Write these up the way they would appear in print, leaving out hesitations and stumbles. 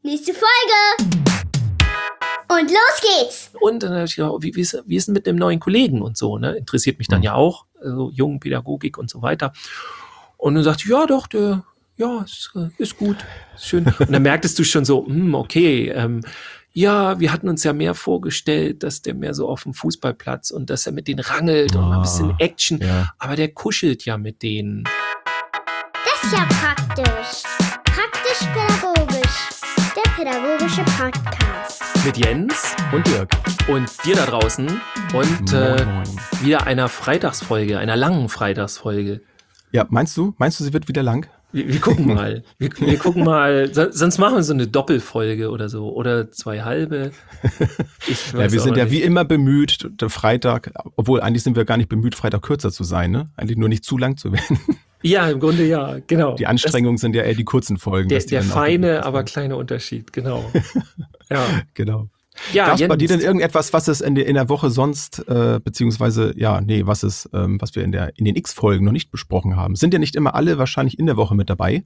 Nächste Folge! Und los geht's! Und dann habe ich gedacht, wie ist denn mit dem neuen Kollegen und so, ne? Interessiert mich dann ja auch, also Jugendpädagogik und so weiter. Und dann sagte ich, ja doch, ist gut, ist schön. Und dann merktest du schon so, okay, ja, wir hatten uns ja mehr vorgestellt, dass der mehr so auf dem Fußballplatz und dass er mit denen rangelt und ein bisschen Action, aber der kuschelt ja mit denen. Das ist ja praktisch. Praktisch-pädagogisch. Der pädagogische Podcast. Mit Jens und Dirk. und dir da draußen und Moin. wieder einer Freitagsfolge, einer langen Freitagsfolge. Ja, meinst du, sie wird wieder lang? Wir gucken mal. Wir gucken mal. Sonst machen wir so eine Doppelfolge oder so. Oder 2 halbe. Ja, wir sind ja wie immer bemüht, der Freitag, obwohl eigentlich sind wir gar nicht bemüht, Freitag kürzer zu sein, ne? Eigentlich nur nicht zu lang zu werden. Ja, im Grunde ja, genau. Die Anstrengungen sind ja eher die kurzen Folgen. Der feine, aber kleine Unterschied, genau. Ja. Genau. Ja, Gab es bei Jens, dir denn irgendetwas, was es in der Woche sonst, beziehungsweise, was wir in den X-Folgen noch nicht besprochen haben? Sind ja nicht immer alle wahrscheinlich in der Woche mit dabei.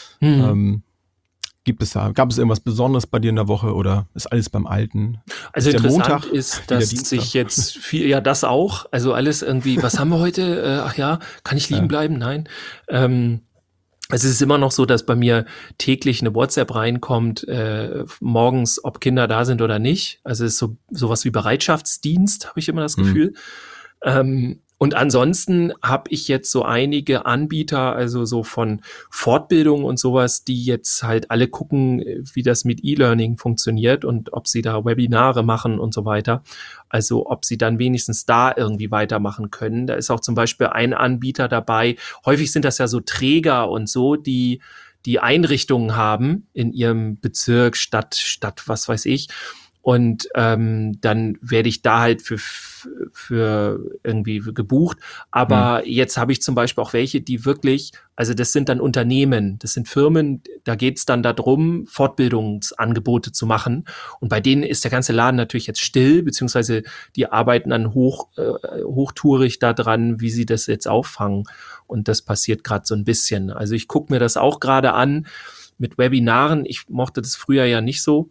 Gab es irgendwas Besonderes bei dir in der Woche oder ist alles beim Alten? Also ist der interessant Montag, ist, dass sich jetzt viel, ja das auch, also alles irgendwie, was haben wir heute? Ach ja, kann ich liegen bleiben? Nein. Es ist immer noch so, dass bei mir täglich eine WhatsApp reinkommt, morgens, ob Kinder da sind oder nicht. Also es ist sowas wie Bereitschaftsdienst, habe ich immer das Gefühl. Und ansonsten habe ich jetzt so einige Anbieter, also so von Fortbildung und sowas, die jetzt halt alle gucken, wie das mit E-Learning funktioniert und ob sie da Webinare machen und so weiter. Also ob sie dann wenigstens da irgendwie weitermachen können. Da ist auch zum Beispiel ein Anbieter dabei. Häufig sind das ja so Träger und so, die Einrichtungen haben in ihrem Bezirk, Stadt, was weiß ich. Und dann werde ich da halt für irgendwie gebucht. Aber jetzt habe ich zum Beispiel auch welche, die wirklich, also das sind dann Unternehmen, das sind Firmen, da geht es dann darum, Fortbildungsangebote zu machen. Und bei denen ist der ganze Laden natürlich jetzt still, beziehungsweise die arbeiten dann hochtourig daran, wie sie das jetzt auffangen. Und das passiert gerade so ein bisschen. Also ich gucke mir das auch gerade an mit Webinaren. Ich mochte das früher ja nicht so.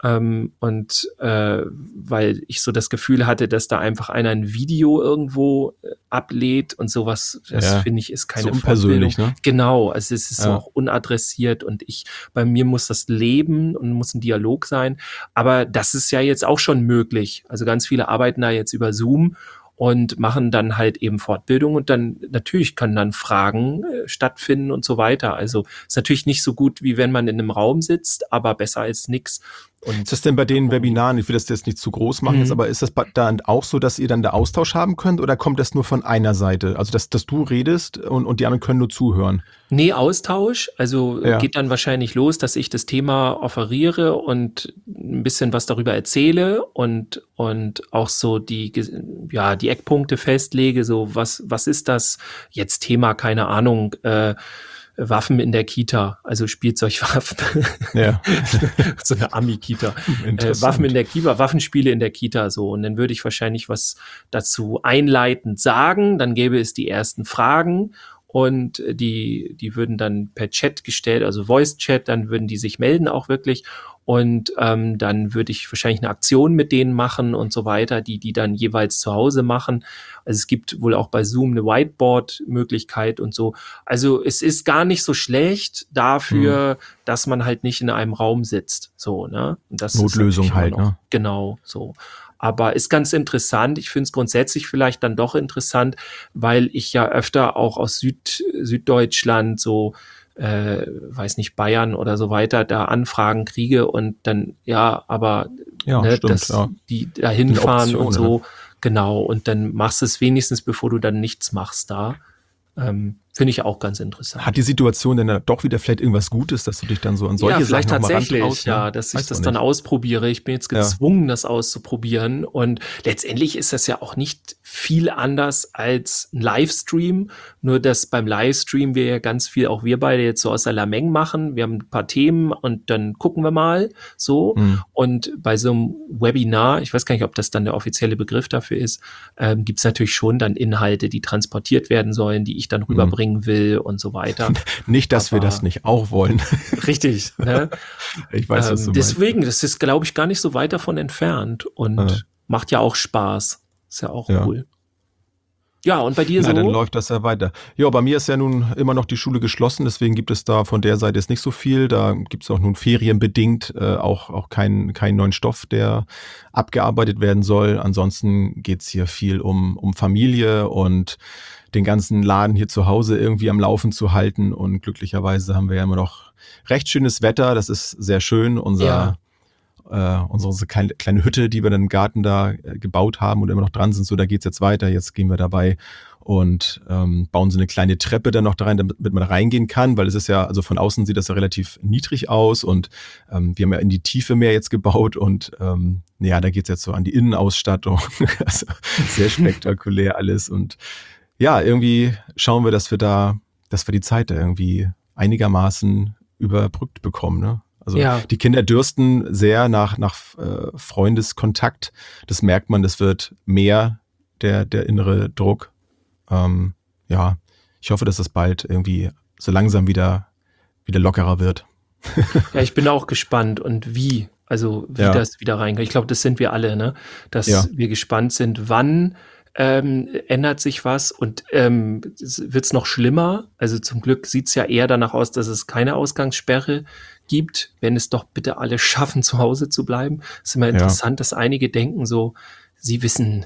Weil ich so das Gefühl hatte, dass da einfach einer ein Video irgendwo ablädt und sowas, das finde ich ist keine so unpersönlich, Fortbildung. Ne? Genau, also es ist so auch unadressiert und bei mir muss das leben und muss ein Dialog sein, aber das ist ja jetzt auch schon möglich. Also ganz viele arbeiten da jetzt über Zoom und machen dann halt eben Fortbildung und dann natürlich können dann Fragen stattfinden und so weiter. Also ist natürlich nicht so gut, wie wenn man in einem Raum sitzt, aber besser als nix. Und ist das denn bei den Webinaren, ich will das jetzt nicht zu groß machen jetzt, aber ist das dann auch so, dass ihr dann da Austausch haben könnt oder kommt das nur von einer Seite? Also dass du redest und die anderen können nur zuhören? Nee, Austausch. Also geht dann wahrscheinlich los, dass ich das Thema offeriere und ein bisschen was darüber erzähle und auch so die Eckpunkte festlege, so was ist das jetzt Thema, keine Ahnung, Waffen in der Kita, also Spielzeugwaffen. Ja. So eine Ami-Kita. Waffen in der Kita, Waffenspiele in der Kita, so. Und dann würde ich wahrscheinlich was dazu einleitend sagen. Dann gäbe es die ersten Fragen und die würden dann per Chat gestellt, also Voice-Chat, dann würden die sich melden auch wirklich. Und dann würde ich wahrscheinlich eine Aktion mit denen machen und so weiter, die dann jeweils zu Hause machen. Also es gibt wohl auch bei Zoom eine Whiteboard-Möglichkeit und so. Also es ist gar nicht so schlecht dafür, dass man halt nicht in einem Raum sitzt. So, ne? Und das Notlösung ist halt, ne? Genau, so. Aber ist ganz interessant. Ich finde es grundsätzlich vielleicht dann doch interessant, weil ich ja öfter auch aus Süddeutschland so weiß nicht, Bayern oder so weiter, da Anfragen kriege und dann, die da hinfahren und so, ne? Genau, und dann machst du es wenigstens, bevor du dann nichts machst da. Finde ich auch ganz interessant. Hat die Situation denn da doch wieder vielleicht irgendwas Gutes, dass du dich dann so an solche Sachen Sachen nochmal rantraust? Ja, vielleicht tatsächlich, dass ich das dann ausprobiere. Ich bin jetzt gezwungen, das auszuprobieren und letztendlich ist das ja auch nicht viel anders als ein Livestream, nur dass beim Livestream wir ja ganz viel, auch wir beide jetzt so aus der Lameng machen, wir haben ein paar Themen und dann gucken wir mal so und bei so einem Webinar, ich weiß gar nicht, ob das dann der offizielle Begriff dafür ist, gibt's natürlich schon dann Inhalte, die transportiert werden sollen, die ich dann rüberbringen will und so weiter. Nicht, dass wir das nicht auch wollen. Richtig, ne? Ich weiß, was du deswegen, meinst. das ist, glaube ich, gar nicht so weit davon entfernt und macht ja auch Spaß. Ist ja auch cool. Ja, und bei dir so? Dann läuft das ja weiter. Ja, bei mir ist ja nun immer noch die Schule geschlossen, deswegen gibt es da von der Seite jetzt nicht so viel. Da gibt es auch nun ferienbedingt auch keinen neuen Stoff, der abgearbeitet werden soll. Ansonsten geht's hier viel um Familie und den ganzen Laden hier zu Hause irgendwie am Laufen zu halten. Und glücklicherweise haben wir ja immer noch recht schönes Wetter. Das ist sehr schön. Unsere kleine Hütte, die wir dann im Garten da gebaut haben und immer noch dran sind, so da geht's jetzt weiter. Jetzt gehen wir dabei und bauen so eine kleine Treppe dann noch da rein, damit man da reingehen kann, weil es ist ja, also von außen sieht das ja relativ niedrig aus und wir haben ja in die Tiefe mehr jetzt gebaut und da geht's jetzt so an die Innenausstattung. Also sehr spektakulär alles und ja, irgendwie schauen wir, dass wir die Zeit da irgendwie einigermaßen überbrückt bekommen, ne? Also die Kinder dürsten sehr nach Freundeskontakt. Das merkt man, das wird mehr der innere Druck. Ich hoffe, dass das bald irgendwie so langsam wieder lockerer wird. Ja, ich bin auch gespannt und wie das wieder reinkommt. Ich glaube, das sind wir alle, ne? Dass wir gespannt sind, wann ändert sich was und wird's noch schlimmer? Also zum Glück sieht's ja eher danach aus, dass es keine Ausgangssperre gibt, wenn es doch bitte alle schaffen, zu Hause zu bleiben. Es ist immer interessant, dass einige denken so, sie wissen's.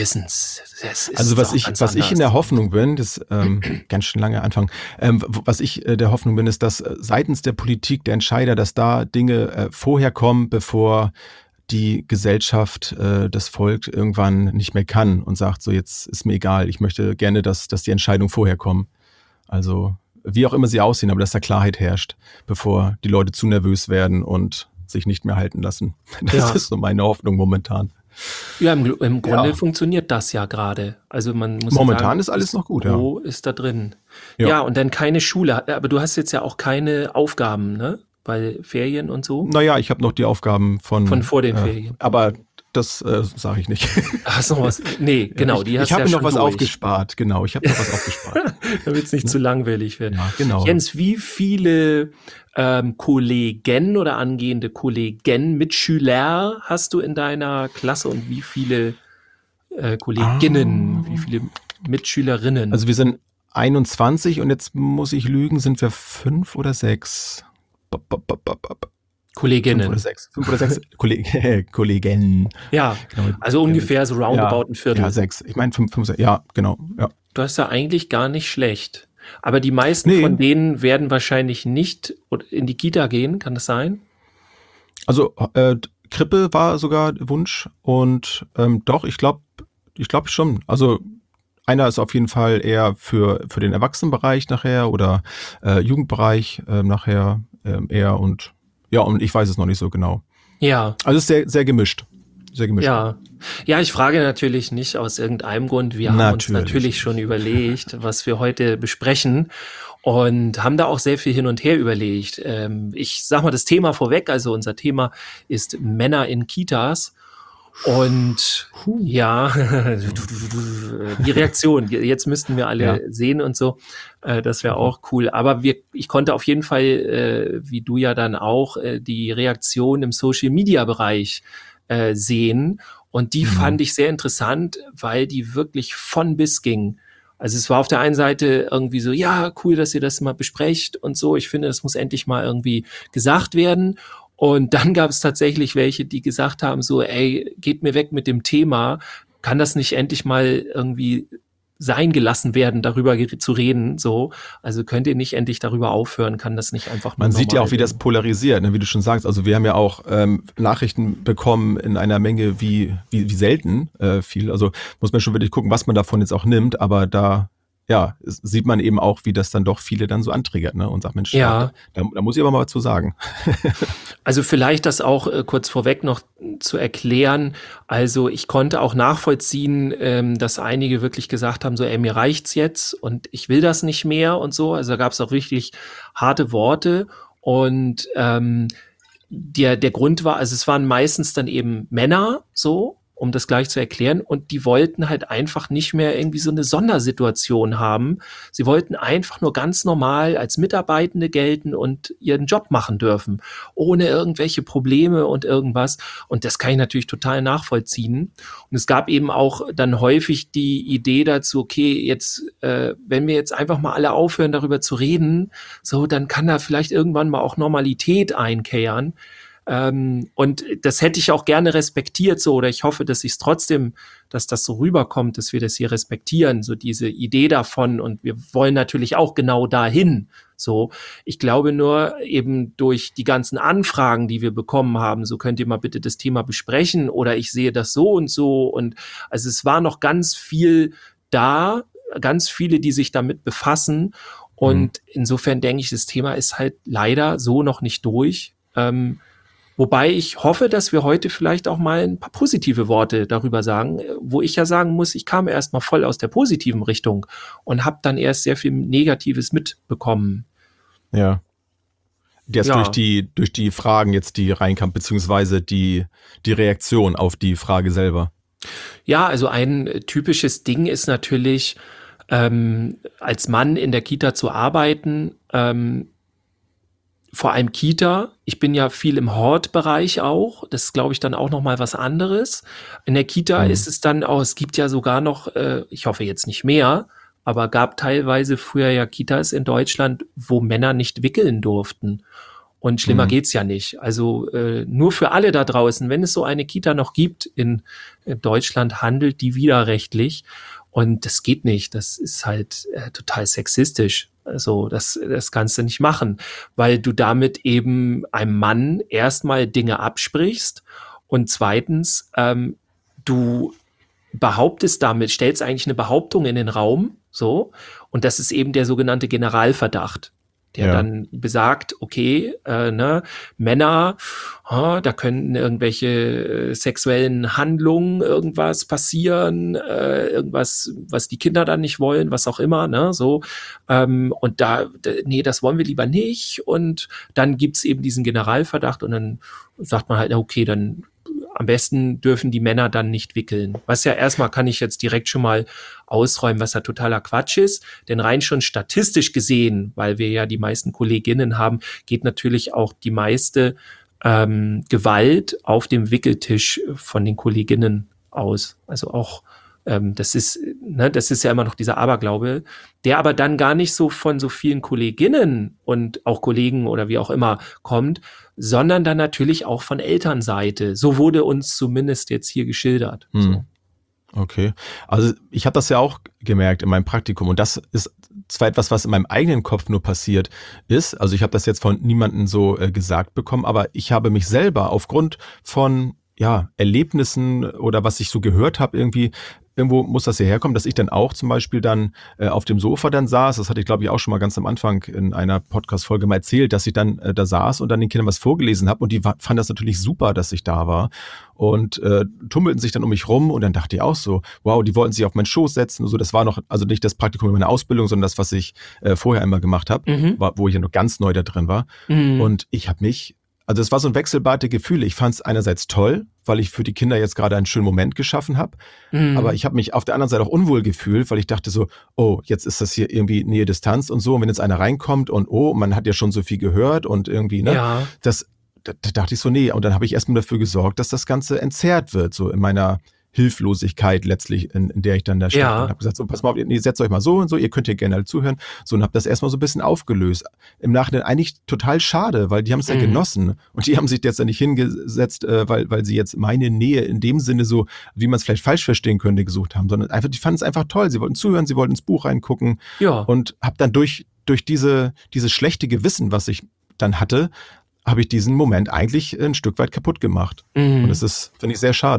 Also was ich in der Hoffnung bin, das ganz schön lange Anfang, was ich der Hoffnung bin, ist, dass seitens der Politik, der Entscheider, dass da Dinge vorher kommen, bevor die Gesellschaft, das Volk irgendwann nicht mehr kann und sagt, so jetzt ist mir egal, ich möchte gerne, dass die Entscheidungen vorher kommen. Also wie auch immer sie aussehen, aber dass da Klarheit herrscht, bevor die Leute zu nervös werden und sich nicht mehr halten lassen. Das ist so meine Hoffnung momentan. Ja, im Grunde funktioniert das ja gerade. Also man muss momentan sagen, ist alles noch gut, Wo ist da drin? Ja, und dann keine Schule. Aber du hast jetzt ja auch keine Aufgaben, ne? Weil Ferien und so. Naja, ich habe noch die Aufgaben von vor den Ferien. Aber das sage ich nicht. Hast du noch was? Nee, genau. Ich habe noch was aufgespart. Genau, ich habe noch was aufgespart. Damit es nicht zu langweilig wird. Ja, genau. Jens, wie viele Kollegen oder angehende Kollegen, Mitschüler hast du in deiner Klasse und wie viele Kolleginnen, wie viele Mitschülerinnen? Also wir sind 21 und jetzt muss ich lügen, sind wir 5 oder 6? Kolleginnen. 5 oder 6 Kollegen. Ja, genau. Also ungefähr so roundabout ein Viertel. Ja, 6. Ich meine 5, ja, genau. Ja. Du hast ja eigentlich gar nicht schlecht. Aber die meisten von denen werden wahrscheinlich nicht in die Kita gehen, kann das sein? Also Krippe war sogar Wunsch und doch, ich glaube schon. Also einer ist auf jeden Fall eher für den Erwachsenenbereich nachher oder Jugendbereich nachher eher und ich weiß es noch nicht so genau. Ja. Also es ist sehr, sehr gemischt. Sehr gemischt. Ja, ich frage natürlich nicht aus irgendeinem Grund. Wir haben uns natürlich schon überlegt, was wir heute besprechen und haben da auch sehr viel hin und her überlegt. Ich sag mal das Thema vorweg. Also unser Thema ist Männer in Kitas. Und die Reaktion, jetzt müssten wir alle sehen und so, das wäre auch cool. Aber ich konnte auf jeden Fall, wie du ja dann auch, die Reaktion im Social-Media-Bereich sehen. Und die fand ich sehr interessant, weil die wirklich von bis ging. Also es war auf der einen Seite irgendwie so, ja, cool, dass ihr das mal besprecht und so. Ich finde, das muss endlich mal irgendwie gesagt werden. Und dann gab es tatsächlich welche, die gesagt haben so, ey, geht mir weg mit dem Thema. Kann das nicht endlich mal irgendwie sein gelassen werden, darüber zu reden, so. Also könnt ihr nicht endlich darüber aufhören, kann das nicht einfach nur Man sieht ja auch, wie das polarisiert, ne, wie du schon sagst. Also wir haben ja auch Nachrichten bekommen in einer Menge wie selten viel. Also muss man schon wirklich gucken, was man davon jetzt auch nimmt, aber da sieht man eben auch, wie das dann doch viele dann so antriggert, ne? Und sagt, Mensch, da muss ich aber mal was zu sagen. Also vielleicht das auch kurz vorweg noch zu erklären. Also ich konnte auch nachvollziehen, dass einige wirklich gesagt haben, so, mir reicht's jetzt und ich will das nicht mehr und so. Also da gab es auch wirklich harte Worte und der Grund war, also es waren meistens dann eben Männer, so, um das gleich zu erklären, und die wollten halt einfach nicht mehr irgendwie so eine Sondersituation haben. Sie wollten einfach nur ganz normal als Mitarbeitende gelten und ihren Job machen dürfen, ohne irgendwelche Probleme und irgendwas. Und das kann ich natürlich total nachvollziehen. Und es gab eben auch dann häufig die Idee dazu, okay, jetzt, wenn wir jetzt einfach mal alle aufhören, darüber zu reden, so, dann kann da vielleicht irgendwann mal auch Normalität einkehren. Und das hätte ich auch gerne respektiert, so, oder ich hoffe, dass ich es trotzdem, dass das so rüberkommt, dass wir das hier respektieren, so diese Idee davon, und wir wollen natürlich auch genau dahin, so. Ich glaube nur eben durch die ganzen Anfragen, die wir bekommen haben, so könnt ihr mal bitte das Thema besprechen oder ich sehe das so, und also es war noch ganz viel da, ganz viele, die sich damit befassen, und insofern denke ich, das Thema ist halt leider so noch nicht durch. Wobei ich hoffe, dass wir heute vielleicht auch mal ein paar positive Worte darüber sagen, wo ich ja sagen muss, ich kam erst mal voll aus der positiven Richtung und habe dann erst sehr viel Negatives mitbekommen. Ja. Jetzt durch die Fragen jetzt, die reinkamen, beziehungsweise die Reaktion auf die Frage selber. Ja, also ein typisches Ding ist natürlich, als Mann in der Kita zu arbeiten, vor allem Kita. Ich bin ja viel im Hortbereich auch. Das ist, glaube ich, dann auch noch mal was anderes. In der Kita ist es dann auch, es gibt ja sogar noch, ich hoffe jetzt nicht mehr, aber gab teilweise früher ja Kitas in Deutschland, wo Männer nicht wickeln durften. Und schlimmer geht's ja nicht. Also nur für alle da draußen, wenn es so eine Kita noch gibt in Deutschland, handelt die widerrechtlich. Und das geht nicht. Das ist halt total sexistisch. Also das kannst du nicht machen, weil du damit eben einem Mann erstmal Dinge absprichst und zweitens du behauptest damit, stellst eigentlich eine Behauptung in den Raum, so, und das ist eben der sogenannte Generalverdacht, der dann besagt, okay, Männer, da können irgendwelche sexuellen Handlungen, irgendwas passieren, irgendwas, was die Kinder dann nicht wollen, was auch immer, ne, so, und nee, das wollen wir lieber nicht, und dann gibt's eben diesen Generalverdacht und dann sagt man halt, okay, dann am besten dürfen die Männer dann nicht wickeln. Was ja erstmal, kann ich jetzt direkt schon mal ausräumen, was ja totaler Quatsch ist. Denn rein schon statistisch gesehen, weil wir ja die meisten Kolleginnen haben, geht natürlich auch die meiste Gewalt auf dem Wickeltisch von den Kolleginnen aus. Also auch das ist ja immer noch dieser Aberglaube, der aber dann gar nicht so von so vielen Kolleginnen und auch Kollegen oder wie auch immer kommt, sondern dann natürlich auch von Elternseite. So wurde uns zumindest jetzt hier geschildert. So. Okay, also ich habe das ja auch gemerkt in meinem Praktikum, und das ist zwar etwas, was in meinem eigenen Kopf nur passiert ist, also ich habe das jetzt von niemandem so gesagt bekommen, aber ich habe mich selber aufgrund von Erlebnissen oder was ich so gehört habe, irgendwo muss das ja herkommen, dass ich dann auch zum Beispiel dann auf dem Sofa dann saß. Das hatte ich, glaube ich, auch schon mal ganz am Anfang in einer Podcast-Folge mal erzählt, dass ich dann da saß und dann den Kindern was vorgelesen habe, und die fanden das natürlich super, dass ich da war und tummelten sich dann um mich rum, und dann dachte ich auch so, wow, die wollten sich auf meinen Schoß setzen und so. Das war noch, also nicht das Praktikum in meiner Ausbildung, sondern das, was ich vorher einmal gemacht habe, wo ich ja noch ganz neu da drin war. Und ich habe mich, also es war so ein wechselbare Gefühl. Ich fand es einerseits toll, weil ich für die Kinder jetzt gerade einen schönen Moment geschaffen habe. Aber ich habe mich auf der anderen Seite auch unwohl gefühlt, weil ich dachte so, oh, jetzt ist das hier irgendwie Nähe Distanz und so. Und wenn jetzt einer reinkommt und man hat ja schon so viel gehört und irgendwie, ne, da dachte ich so, nee. Und dann habe ich erstmal dafür gesorgt, dass das Ganze entzerrt wird, so in meiner Hilflosigkeit letztlich, in der ich dann da stand, und habe gesagt, so, pass mal auf, ihr setzt euch mal so und so, ihr könnt hier gerne zuhören, so, und habe das erstmal so ein bisschen aufgelöst. Im Nachhinein eigentlich total schade, weil die haben es ja genossen, und die haben sich jetzt ja nicht hingesetzt, weil sie jetzt meine Nähe in dem Sinne so, wie man es vielleicht falsch verstehen könnte, gesucht haben, sondern einfach, die fanden es einfach toll, sie wollten zuhören, sie wollten ins Buch reingucken, und habe dann durch dieses schlechte Gewissen, was ich dann hatte, habe ich diesen Moment eigentlich ein Stück weit kaputt gemacht. Und das ist, finde ich, sehr schade.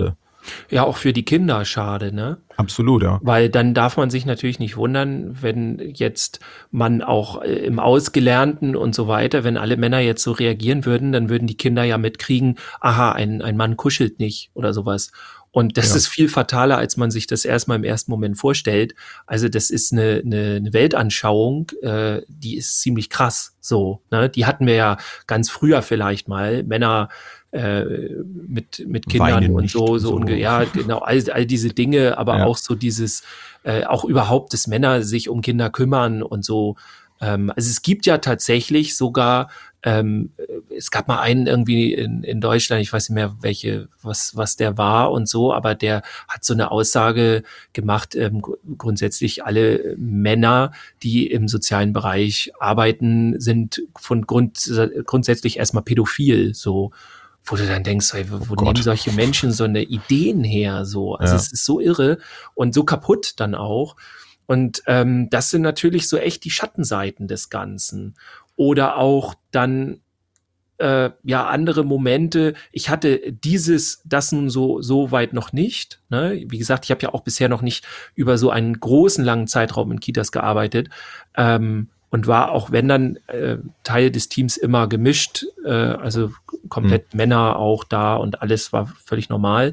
Ja, auch für die Kinder schade, ne? Absolut, ja. Weil dann darf man sich natürlich nicht wundern, wenn jetzt man auch im Ausgelernten und so weiter, wenn alle Männer jetzt so reagieren würden, dann würden die Kinder ja mitkriegen, aha, ein Mann kuschelt nicht oder sowas. Und das Ja. ist viel fataler, als man sich das erstmal im ersten Moment vorstellt. Also das ist eine Weltanschauung, die ist ziemlich krass so. Ne? Die hatten wir ja ganz früher vielleicht mal. Männer mit Kindern Weinen und nicht, so so. ja, genau, all diese Dinge, aber Ja. auch so dieses, auch überhaupt, dass Männer sich um Kinder kümmern und so. Also es gibt ja tatsächlich sogar, es gab mal einen irgendwie in Deutschland, ich weiß nicht mehr was der war und so, aber der hat so eine Aussage gemacht, grundsätzlich alle Männer, die im sozialen Bereich arbeiten, sind grundsätzlich erstmal pädophil, so. Wo du dann denkst, ey, wo Gott. nehmen solche Menschen so eine Ideen her? So, also Ja. es ist so irre und so kaputt dann auch. Und das sind natürlich so echt die Schattenseiten des Ganzen. Oder auch dann ja andere Momente. Ich hatte das nun so weit noch nicht. Ne? Wie gesagt, ich habe ja auch bisher noch nicht über so einen großen langen Zeitraum in Kitas gearbeitet. Und war auch, wenn dann, Teil des Teams immer gemischt, also komplett Männer auch da und alles war völlig normal.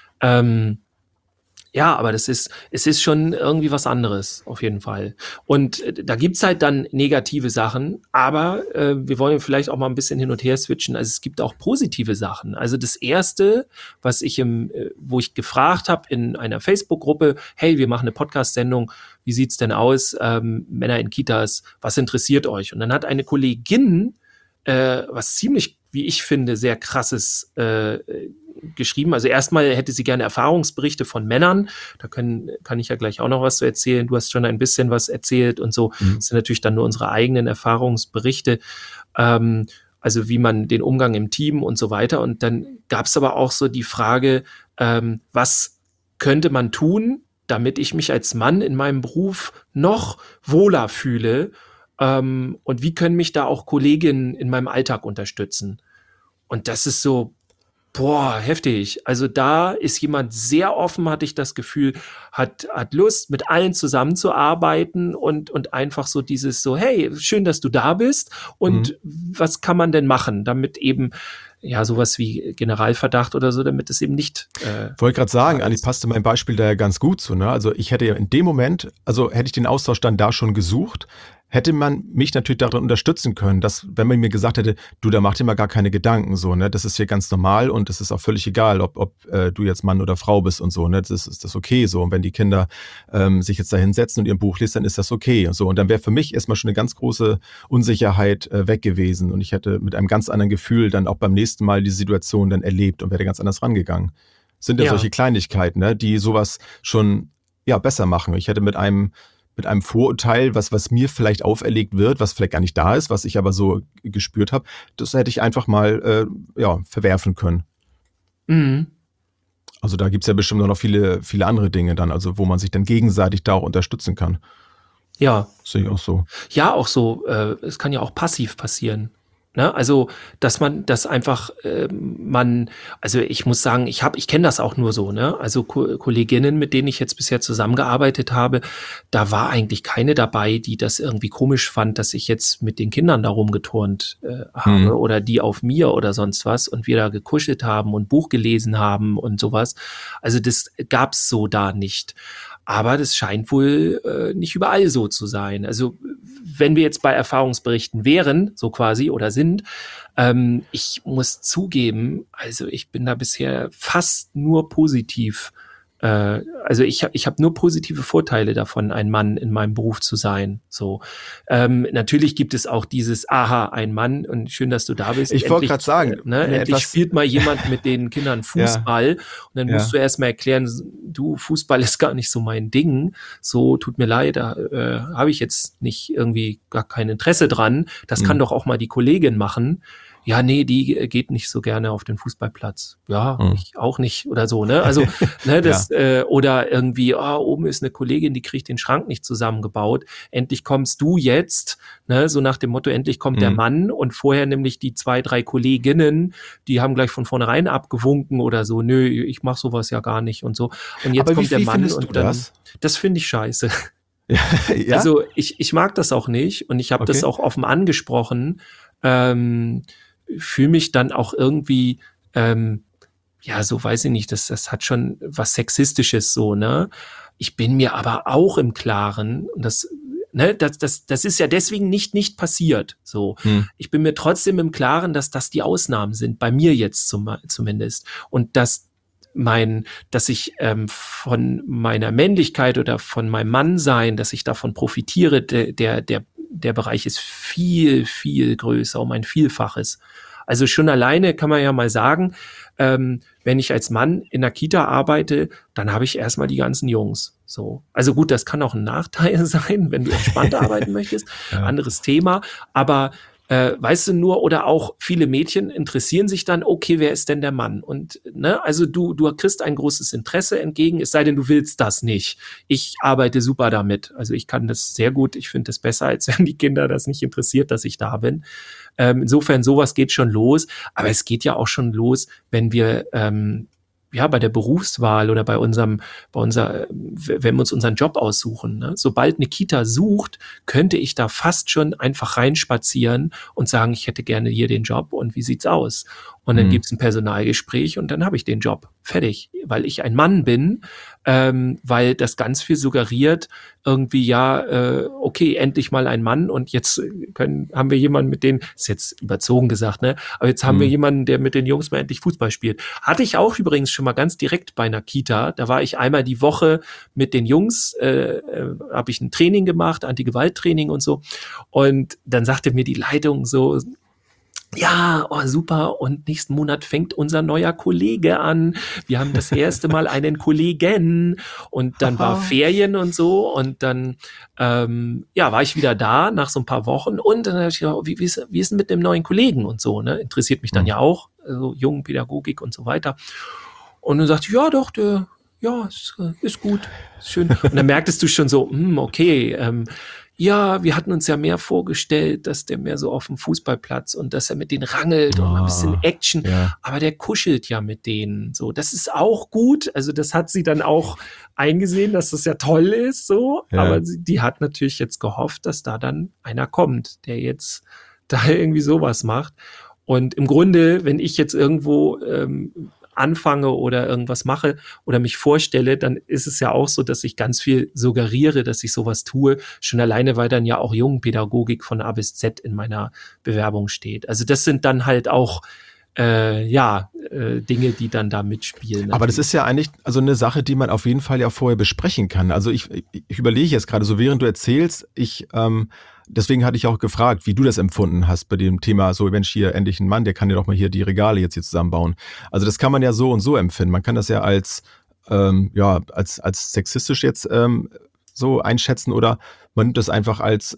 Ja, aber es ist schon irgendwie was anderes, auf jeden Fall. Und da gibt's halt dann negative Sachen, aber wir wollen vielleicht auch mal ein bisschen hin und her switchen. Also es gibt auch positive Sachen. Also das Erste, was wo ich gefragt habe in einer Facebook-Gruppe, hey, wir machen eine Podcast-Sendung, wie sieht's denn aus, Männer in Kitas, was interessiert euch? Und dann hat eine Kollegin was ziemlich, wie ich finde, sehr krasses geschrieben. Also erstmal hätte sie gerne Erfahrungsberichte von Männern. Da kann ich ja gleich auch noch was zu erzählen. Du hast schon ein bisschen was erzählt und so. Das sind natürlich dann nur unsere eigenen Erfahrungsberichte. Also wie man den Umgang im Team und so weiter. Und dann gab es aber auch so die Frage, was könnte man tun, damit ich mich als Mann in meinem Beruf noch wohler fühle? Und wie können mich da auch Kolleginnen in meinem Alltag unterstützen? Und das ist so, boah, heftig. Also da ist jemand sehr offen, hatte ich das Gefühl, hat Lust, mit allen zusammenzuarbeiten und einfach so dieses so, hey, schön, dass du da bist und was kann man denn machen, damit eben ja sowas wie Generalverdacht oder so, damit es eben nicht Wollte gerade sagen, eigentlich passte mein Beispiel da ja ganz gut zu. Ne? Also ich hätte ja in dem Moment, also hätte ich den Austausch dann da schon gesucht, hätte man mich natürlich darin unterstützen können, dass, wenn man mir gesagt hätte, du, da mach dir mal gar keine Gedanken, so, ne, das ist hier ganz normal und es ist auch völlig egal, ob du jetzt Mann oder Frau bist und so, ne, das ist das okay, so, und wenn die Kinder sich jetzt da hinsetzen und ihr Buch lesen, dann ist das okay, so, und dann wäre für mich erstmal schon eine ganz große Unsicherheit weg gewesen und ich hätte mit einem ganz anderen Gefühl dann auch beim nächsten Mal die Situation dann erlebt und wäre ganz anders rangegangen. Sind ja solche Kleinigkeiten, ne, die sowas schon, ja, besser machen. Ich hätte mit einem Vorurteil, was mir vielleicht auferlegt wird, was vielleicht gar nicht da ist, was ich aber so gespürt habe, das hätte ich einfach mal verwerfen können. Mhm. Also da gibt's ja bestimmt noch viele, viele andere Dinge dann, also wo man sich dann gegenseitig da auch unterstützen kann. Ja. Sehe ich auch so. Ja, auch so. Es kann ja auch passiv passieren. Ne? Also, dass man das einfach, also ich muss sagen, ich kenne das auch nur so, ne? Also Kolleginnen, mit denen ich jetzt bisher zusammengearbeitet habe, da war eigentlich keine dabei, die das irgendwie komisch fand, dass ich jetzt mit den Kindern da rumgeturnt habe oder die auf mir oder sonst was und wir da gekuschelt haben und Buch gelesen haben und sowas. Also das gab's so da nicht. Aber das scheint wohl nicht überall so zu sein. Also wenn wir jetzt bei Erfahrungsberichten wären, so quasi, oder sind, ich muss zugeben, also ich bin da bisher fast nur positiv. Also ich hab nur positive Vorteile davon, ein Mann in meinem Beruf zu sein. So, natürlich gibt es auch dieses, aha, ein Mann und schön, dass du da bist. Ich wollte gerade sagen, endlich spielt mal jemand mit den Kindern Fußball und dann musst du erst mal erklären, du, Fußball ist gar nicht so mein Ding. So, tut mir leid, da habe ich jetzt nicht irgendwie gar kein Interesse dran. Das kann doch auch mal die Kollegin machen. ja, nee, die geht nicht so gerne auf den Fußballplatz. Ja, ich auch nicht oder so, ne? Also, ne, das, oder irgendwie, oben ist eine Kollegin, die kriegt den Schrank nicht zusammengebaut. Endlich kommst du jetzt, ne? So nach dem Motto, endlich kommt der Mann, und vorher nämlich die 2, 3 Kolleginnen, die haben gleich von vornherein abgewunken oder so, nö, ich mach sowas ja gar nicht und so. Und jetzt Aber kommt der wie Mann findest und du dann, das? das finde ich scheiße. Ja? Also ich mag das auch nicht, und ich habe das Okay. auch offen angesprochen, fühle mich dann auch irgendwie, ja, so weiß ich nicht, das hat schon was Sexistisches so, ne? Ich bin mir aber auch im Klaren, und das ist ja deswegen nicht passiert, so. Ich bin mir trotzdem im Klaren, dass das die Ausnahmen sind, bei mir jetzt zumindest. Und dass ich von meiner Männlichkeit oder von meinem Mannsein, dass ich davon profitiere, der Bereich ist viel, viel größer, um ein Vielfaches. Also schon alleine kann man ja mal sagen, wenn ich als Mann in der Kita arbeite, dann habe ich erstmal die ganzen Jungs. So. Also gut, das kann auch ein Nachteil sein, wenn du entspannter arbeiten möchtest. Ja. Anderes Thema. Aber weißt du, nur, oder auch viele Mädchen interessieren sich dann, okay, wer ist denn der Mann? Und ne, also du kriegst ein großes Interesse entgegen, es sei denn, du willst das nicht. Ich arbeite super damit. Also ich kann das sehr gut, ich finde es besser, als wenn die Kinder das nicht interessiert, dass ich da bin. Insofern, sowas geht schon los, aber es geht ja auch schon los, wenn wir bei der Berufswahl oder wenn wir uns unseren Job aussuchen. Ne? Sobald eine Kita sucht, könnte ich da fast schon einfach reinspazieren und sagen, ich hätte gerne hier den Job und wie sieht's aus? Und dann gibt's ein Personalgespräch und dann habe ich den Job. Fertig. Weil ich ein Mann bin, weil das ganz viel suggeriert, irgendwie, okay, endlich mal ein Mann, und jetzt haben wir jemanden, mit dem, ist jetzt überzogen gesagt, ne? Aber jetzt haben wir jemanden, der mit den Jungs mal endlich Fußball spielt. Hatte ich auch übrigens schon mal ganz direkt bei einer Kita. Da war ich einmal die Woche mit den Jungs, habe ich ein Training gemacht, Anti-Gewalt-Training und so. Und dann sagte mir die Leitung so, ja, super, und nächsten Monat fängt unser neuer Kollege an. Wir haben das erste Mal einen Kollegen, und dann war Ferien und so, und dann war ich wieder da nach so ein paar Wochen, und dann habe ich gedacht, wie ist denn mit dem neuen Kollegen und so, ne? Interessiert mich dann ja auch, also Jugendpädagogik und so weiter. Und dann sagte ich, ja doch, ist gut, ist schön. Und dann merktest du schon so, okay, wir hatten uns ja mehr vorgestellt, dass der mehr so auf dem Fußballplatz und dass er mit denen rangelt und mal ein bisschen Action, aber der kuschelt ja mit denen, so. Das ist auch gut, also das hat sie dann auch eingesehen, dass das ja toll ist, so, aber die hat natürlich jetzt gehofft, dass da dann einer kommt, der jetzt da irgendwie sowas macht. Und im Grunde, wenn ich jetzt irgendwo anfange oder irgendwas mache oder mich vorstelle, dann ist es ja auch so, dass ich ganz viel suggeriere, dass ich sowas tue, schon alleine, weil dann ja auch Jugendpädagogik von A bis Z in meiner Bewerbung steht. Also das sind dann halt auch Dinge, die dann da mitspielen. Aber das ist ja eigentlich also eine Sache, die man auf jeden Fall ja vorher besprechen kann. Also ich überlege jetzt gerade so, während du erzählst, deswegen hatte ich auch gefragt, wie du das empfunden hast bei dem Thema, so Mensch, hier endlich ein Mann, der kann ja doch mal hier die Regale jetzt hier zusammenbauen. Also das kann man ja so und so empfinden. Man kann das ja als sexistisch jetzt so einschätzen, oder man nimmt das einfach als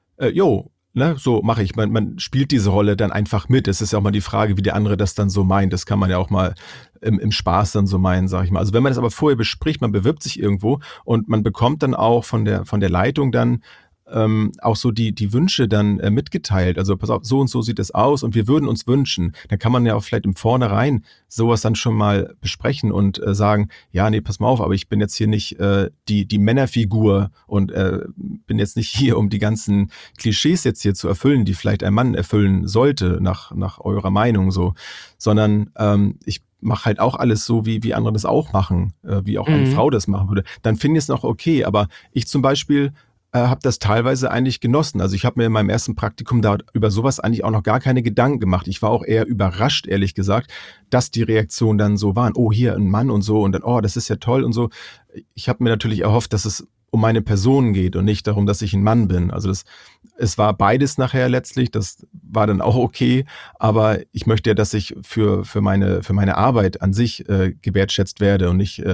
so mache ich. Man spielt diese Rolle dann einfach mit. Es ist ja auch mal die Frage, wie der andere das dann so meint. Das kann man ja auch mal im Spaß dann so meinen, sag ich mal. Also wenn man das aber vorher bespricht, man bewirbt sich irgendwo und man bekommt dann auch von der Leitung dann auch so die Wünsche dann mitgeteilt. Also pass auf, so und so sieht es aus und wir würden uns wünschen. Dann kann man ja auch vielleicht im Vornherein sowas dann schon mal besprechen und sagen, ja, nee, pass mal auf, aber ich bin jetzt hier nicht die Männerfigur und bin jetzt nicht hier, um die ganzen Klischees jetzt hier zu erfüllen, die vielleicht ein Mann erfüllen sollte, nach eurer Meinung so, sondern ich mache halt auch alles so, wie andere das auch machen, wie auch eine Frau das machen würde. Dann finde ich es noch okay, aber ich zum Beispiel habe das teilweise eigentlich genossen. Also ich habe mir in meinem ersten Praktikum da über sowas eigentlich auch noch gar keine Gedanken gemacht. Ich war auch eher überrascht, ehrlich gesagt, dass die Reaktionen dann so waren. Oh, hier ein Mann und so und dann, oh, das ist ja toll und so. Ich habe mir natürlich erhofft, dass es um meine Person geht und nicht darum, dass ich ein Mann bin. Also es war beides nachher letztlich, das war dann auch okay, aber ich möchte ja, dass ich für meine Arbeit an sich gewertschätzt werde und nicht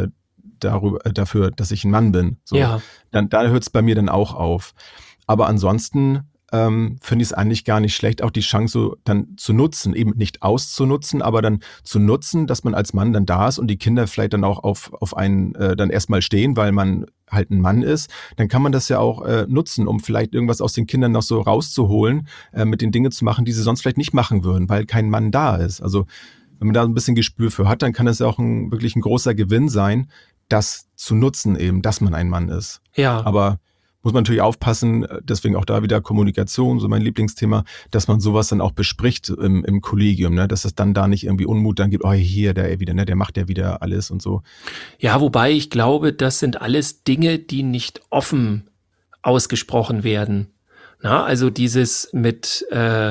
dafür, dass ich ein Mann bin. So. Ja. Da hört es bei mir dann auch auf. Aber ansonsten finde ich es eigentlich gar nicht schlecht, auch die Chance so dann zu nutzen, eben nicht auszunutzen, aber dann zu nutzen, dass man als Mann dann da ist und die Kinder vielleicht dann auch auf einen dann erstmal stehen, weil man halt ein Mann ist, dann kann man das ja auch nutzen, um vielleicht irgendwas aus den Kindern noch so rauszuholen, mit den Dingen zu machen, die sie sonst vielleicht nicht machen würden, weil kein Mann da ist. Also wenn man da ein bisschen Gespür für hat, dann kann das ja auch wirklich ein großer Gewinn sein, das zu nutzen eben, dass man ein Mann ist. Ja. Aber muss man natürlich aufpassen, deswegen auch da wieder Kommunikation, so mein Lieblingsthema, dass man sowas dann auch bespricht im Kollegium, ne? Dass es dann da nicht irgendwie Unmut dann gibt, oh hier, der wieder, ne, der macht ja wieder alles und so. Ja, wobei ich glaube, das sind alles Dinge, die nicht offen ausgesprochen werden. Na, also dieses mit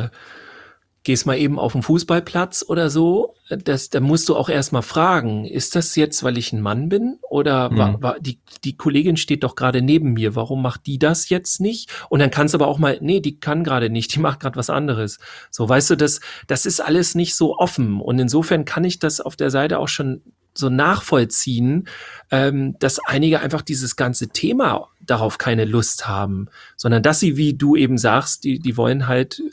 gehst mal eben auf den Fußballplatz oder so, da musst du auch erstmal fragen, ist das jetzt, weil ich ein Mann bin? Oder die Kollegin steht doch gerade neben mir, warum macht die das jetzt nicht? Und dann kannst du aber auch mal, nee, die kann gerade nicht, die macht gerade was anderes. So, weißt du, das ist alles nicht so offen. Und insofern kann ich das auf der Seite auch schon so nachvollziehen, dass einige einfach dieses ganze Thema darauf keine Lust haben, sondern dass sie, wie du eben sagst, die wollen halt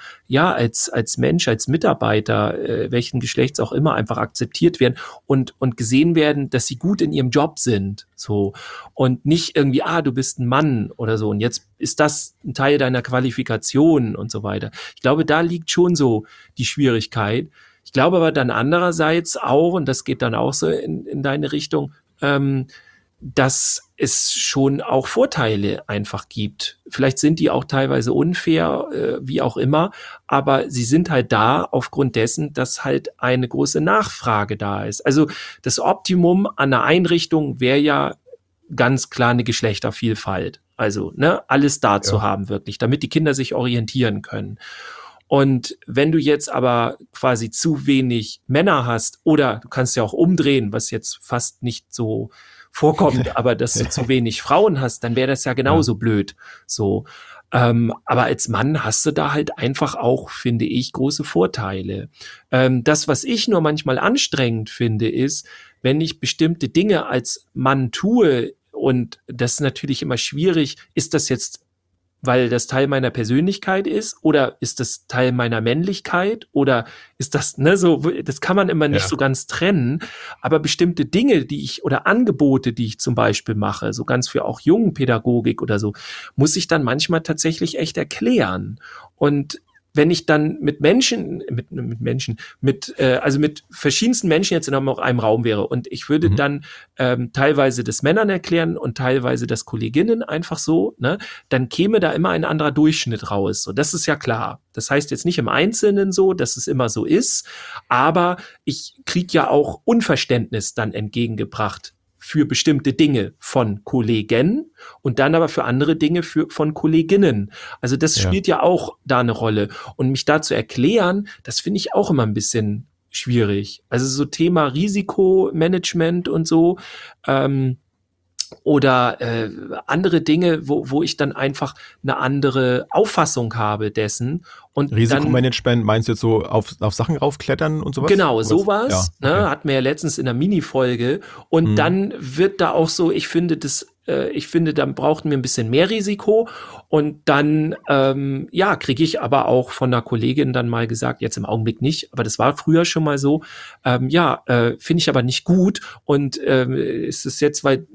als Mensch, als Mitarbeiter, welchen Geschlechts auch immer, einfach akzeptiert werden und gesehen werden, dass sie gut in ihrem Job sind, so, und nicht irgendwie, du bist ein Mann oder so und jetzt ist das ein Teil deiner Qualifikation und so weiter. Ich glaube, da liegt schon so die Schwierigkeit. Ich glaube aber dann andererseits auch, und das geht dann auch so in deine Richtung, dass es schon auch Vorteile einfach gibt. Vielleicht sind die auch teilweise unfair, wie auch immer, aber sie sind halt da aufgrund dessen, dass halt eine große Nachfrage da ist. Also das Optimum an einer Einrichtung wäre ja ganz klar eine Geschlechtervielfalt. Also alles da zu haben wirklich, damit die Kinder sich orientieren können. Und wenn du jetzt aber quasi zu wenig Männer hast, oder du kannst ja auch umdrehen, was jetzt fast nicht so vorkommt, aber dass du zu wenig Frauen hast, dann wäre das ja genauso blöd. So, aber als Mann hast du da halt einfach auch, finde ich, große Vorteile. Das, was ich nur manchmal anstrengend finde, ist, wenn ich bestimmte Dinge als Mann tue, und das ist natürlich immer schwierig, ist das jetzt, weil das Teil meiner Persönlichkeit ist, oder ist das Teil meiner Männlichkeit, oder ist das, so, das kann man immer nicht so ganz trennen, aber bestimmte Dinge, oder Angebote, die ich zum Beispiel mache, so ganz für auch Jungenpädagogik oder so, muss ich dann manchmal tatsächlich echt erklären. Und wenn ich dann mit verschiedensten Menschen jetzt in einem Raum wäre und ich würde dann teilweise das Männern erklären und teilweise das Kolleginnen einfach so, dann käme da immer ein anderer Durchschnitt raus. So, das ist ja klar. Das heißt jetzt nicht im Einzelnen so, dass es immer so ist, aber ich kriege ja auch Unverständnis dann entgegengebracht für bestimmte Dinge von Kollegen und dann aber für andere Dinge von Kolleginnen. Also das spielt ja auch da eine Rolle. Und mich da zu erklären, das finde ich auch immer ein bisschen schwierig. Also so Thema Risikomanagement und so, oder andere Dinge, wo ich dann einfach eine andere Auffassung habe dessen. Und Risikomanagement meinst du jetzt so auf Sachen raufklettern und sowas? Genau, sowas. Hatten wir ja letztens in der Mini-Folge. Und dann wird da auch so, ich finde, dann brauchten wir ein bisschen mehr Risiko. Und dann, kriege ich aber auch von einer Kollegin dann mal gesagt, jetzt im Augenblick nicht, aber das war früher schon mal so, finde ich aber nicht gut. Und ist es jetzt, weil,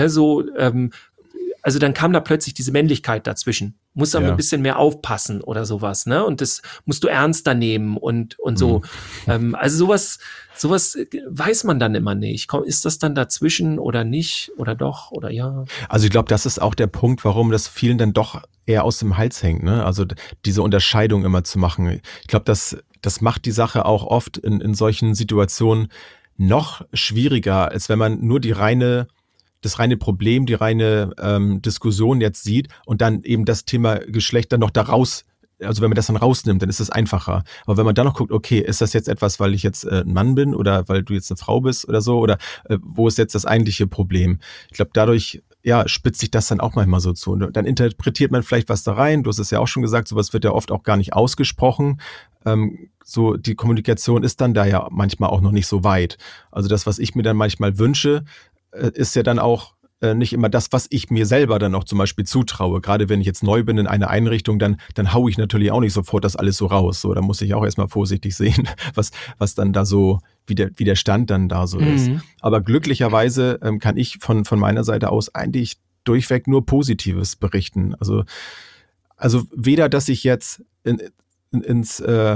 also dann kam da plötzlich diese Männlichkeit dazwischen. Muss aber ein bisschen mehr aufpassen oder sowas, Und das musst du ernster nehmen und so. Also sowas weiß man dann immer nicht. Ist das dann dazwischen oder nicht oder doch oder ja? Also ich glaube, das ist auch der Punkt, warum das vielen dann doch eher aus dem Hals hängt, Also diese Unterscheidung immer zu machen. Ich glaube, das macht die Sache auch oft in solchen Situationen noch schwieriger, als wenn man nur das reine Problem, die reine Diskussion jetzt sieht und dann eben das Thema Geschlecht dann noch daraus, also wenn man das dann rausnimmt, dann ist es einfacher. Aber wenn man dann noch guckt, okay, ist das jetzt etwas, weil ich jetzt ein Mann bin oder weil du jetzt eine Frau bist oder so, oder wo ist jetzt das eigentliche Problem? Ich glaube, dadurch spitzt sich das dann auch manchmal so zu. Und dann interpretiert man vielleicht was da rein. Du hast es ja auch schon gesagt, sowas wird ja oft auch gar nicht ausgesprochen. So die Kommunikation ist dann da ja manchmal auch noch nicht so weit. Also das, was ich mir dann manchmal wünsche, ist ja dann auch nicht immer das, was ich mir selber dann auch zum Beispiel zutraue. Gerade wenn ich jetzt neu bin in einer Einrichtung, dann haue ich natürlich auch nicht sofort das alles so raus. So, da muss ich auch erstmal vorsichtig sehen, was dann da so, wie der Stand dann da so ist. Aber glücklicherweise kann ich von meiner Seite aus eigentlich durchweg nur Positives berichten. Also weder, dass ich jetzt ins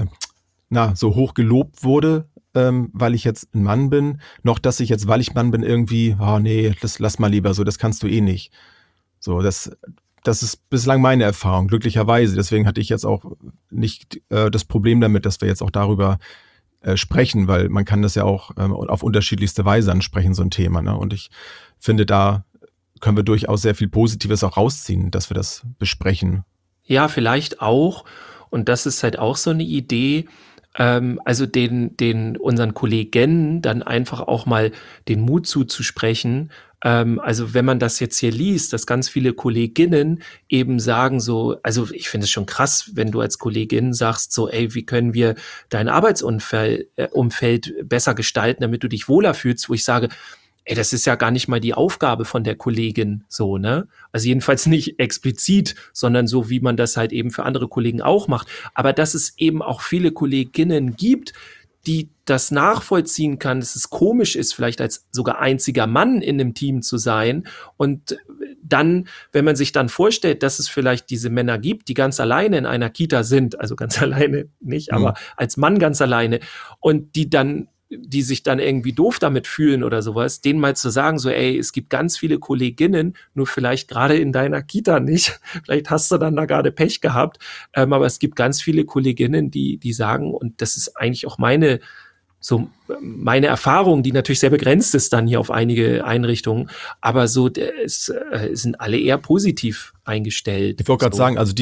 so hoch gelobt wurde, weil ich jetzt ein Mann bin, noch dass ich jetzt, weil ich Mann bin, irgendwie, nee, das lass mal lieber so, das kannst du eh nicht. So, das ist bislang meine Erfahrung, glücklicherweise. Deswegen hatte ich jetzt auch nicht das Problem damit, dass wir jetzt auch darüber sprechen, weil man kann das ja auch auf unterschiedlichste Weise ansprechen, so ein Thema. Ne? Und ich finde, da können wir durchaus sehr viel Positives auch rausziehen, dass wir das besprechen. Ja, vielleicht auch. Und das ist halt auch so eine Idee, also unseren Kollegen dann einfach auch mal den Mut zuzusprechen. Also wenn man das jetzt hier liest, dass ganz viele Kolleginnen eben sagen so, also ich finde es schon krass, wenn du als Kollegin sagst so, ey, wie können wir dein Arbeitsumfeld besser gestalten, damit du dich wohler fühlst, wo ich sage, ey, das ist ja gar nicht mal die Aufgabe von der Kollegin, so, ne? Also jedenfalls nicht explizit, sondern so, wie man das halt eben für andere Kollegen auch macht. Aber dass es eben auch viele Kolleginnen gibt, die das nachvollziehen kann, dass es komisch ist, vielleicht als sogar einziger Mann in einem Team zu sein. Und dann, wenn man sich dann vorstellt, dass es vielleicht diese Männer gibt, die ganz alleine in einer Kita sind, also ganz alleine nicht, aber als Mann ganz alleine, und die sich dann irgendwie doof damit fühlen oder sowas, denen mal zu sagen, so, ey, es gibt ganz viele Kolleginnen, nur vielleicht gerade in deiner Kita nicht. Vielleicht hast du dann da gerade Pech gehabt. Aber es gibt ganz viele Kolleginnen, die sagen, und das ist eigentlich auch meine Erfahrung, die natürlich sehr begrenzt ist dann hier auf einige Einrichtungen, aber so, es sind alle eher positiv eingestellt. Ich wollte gerade sagen, also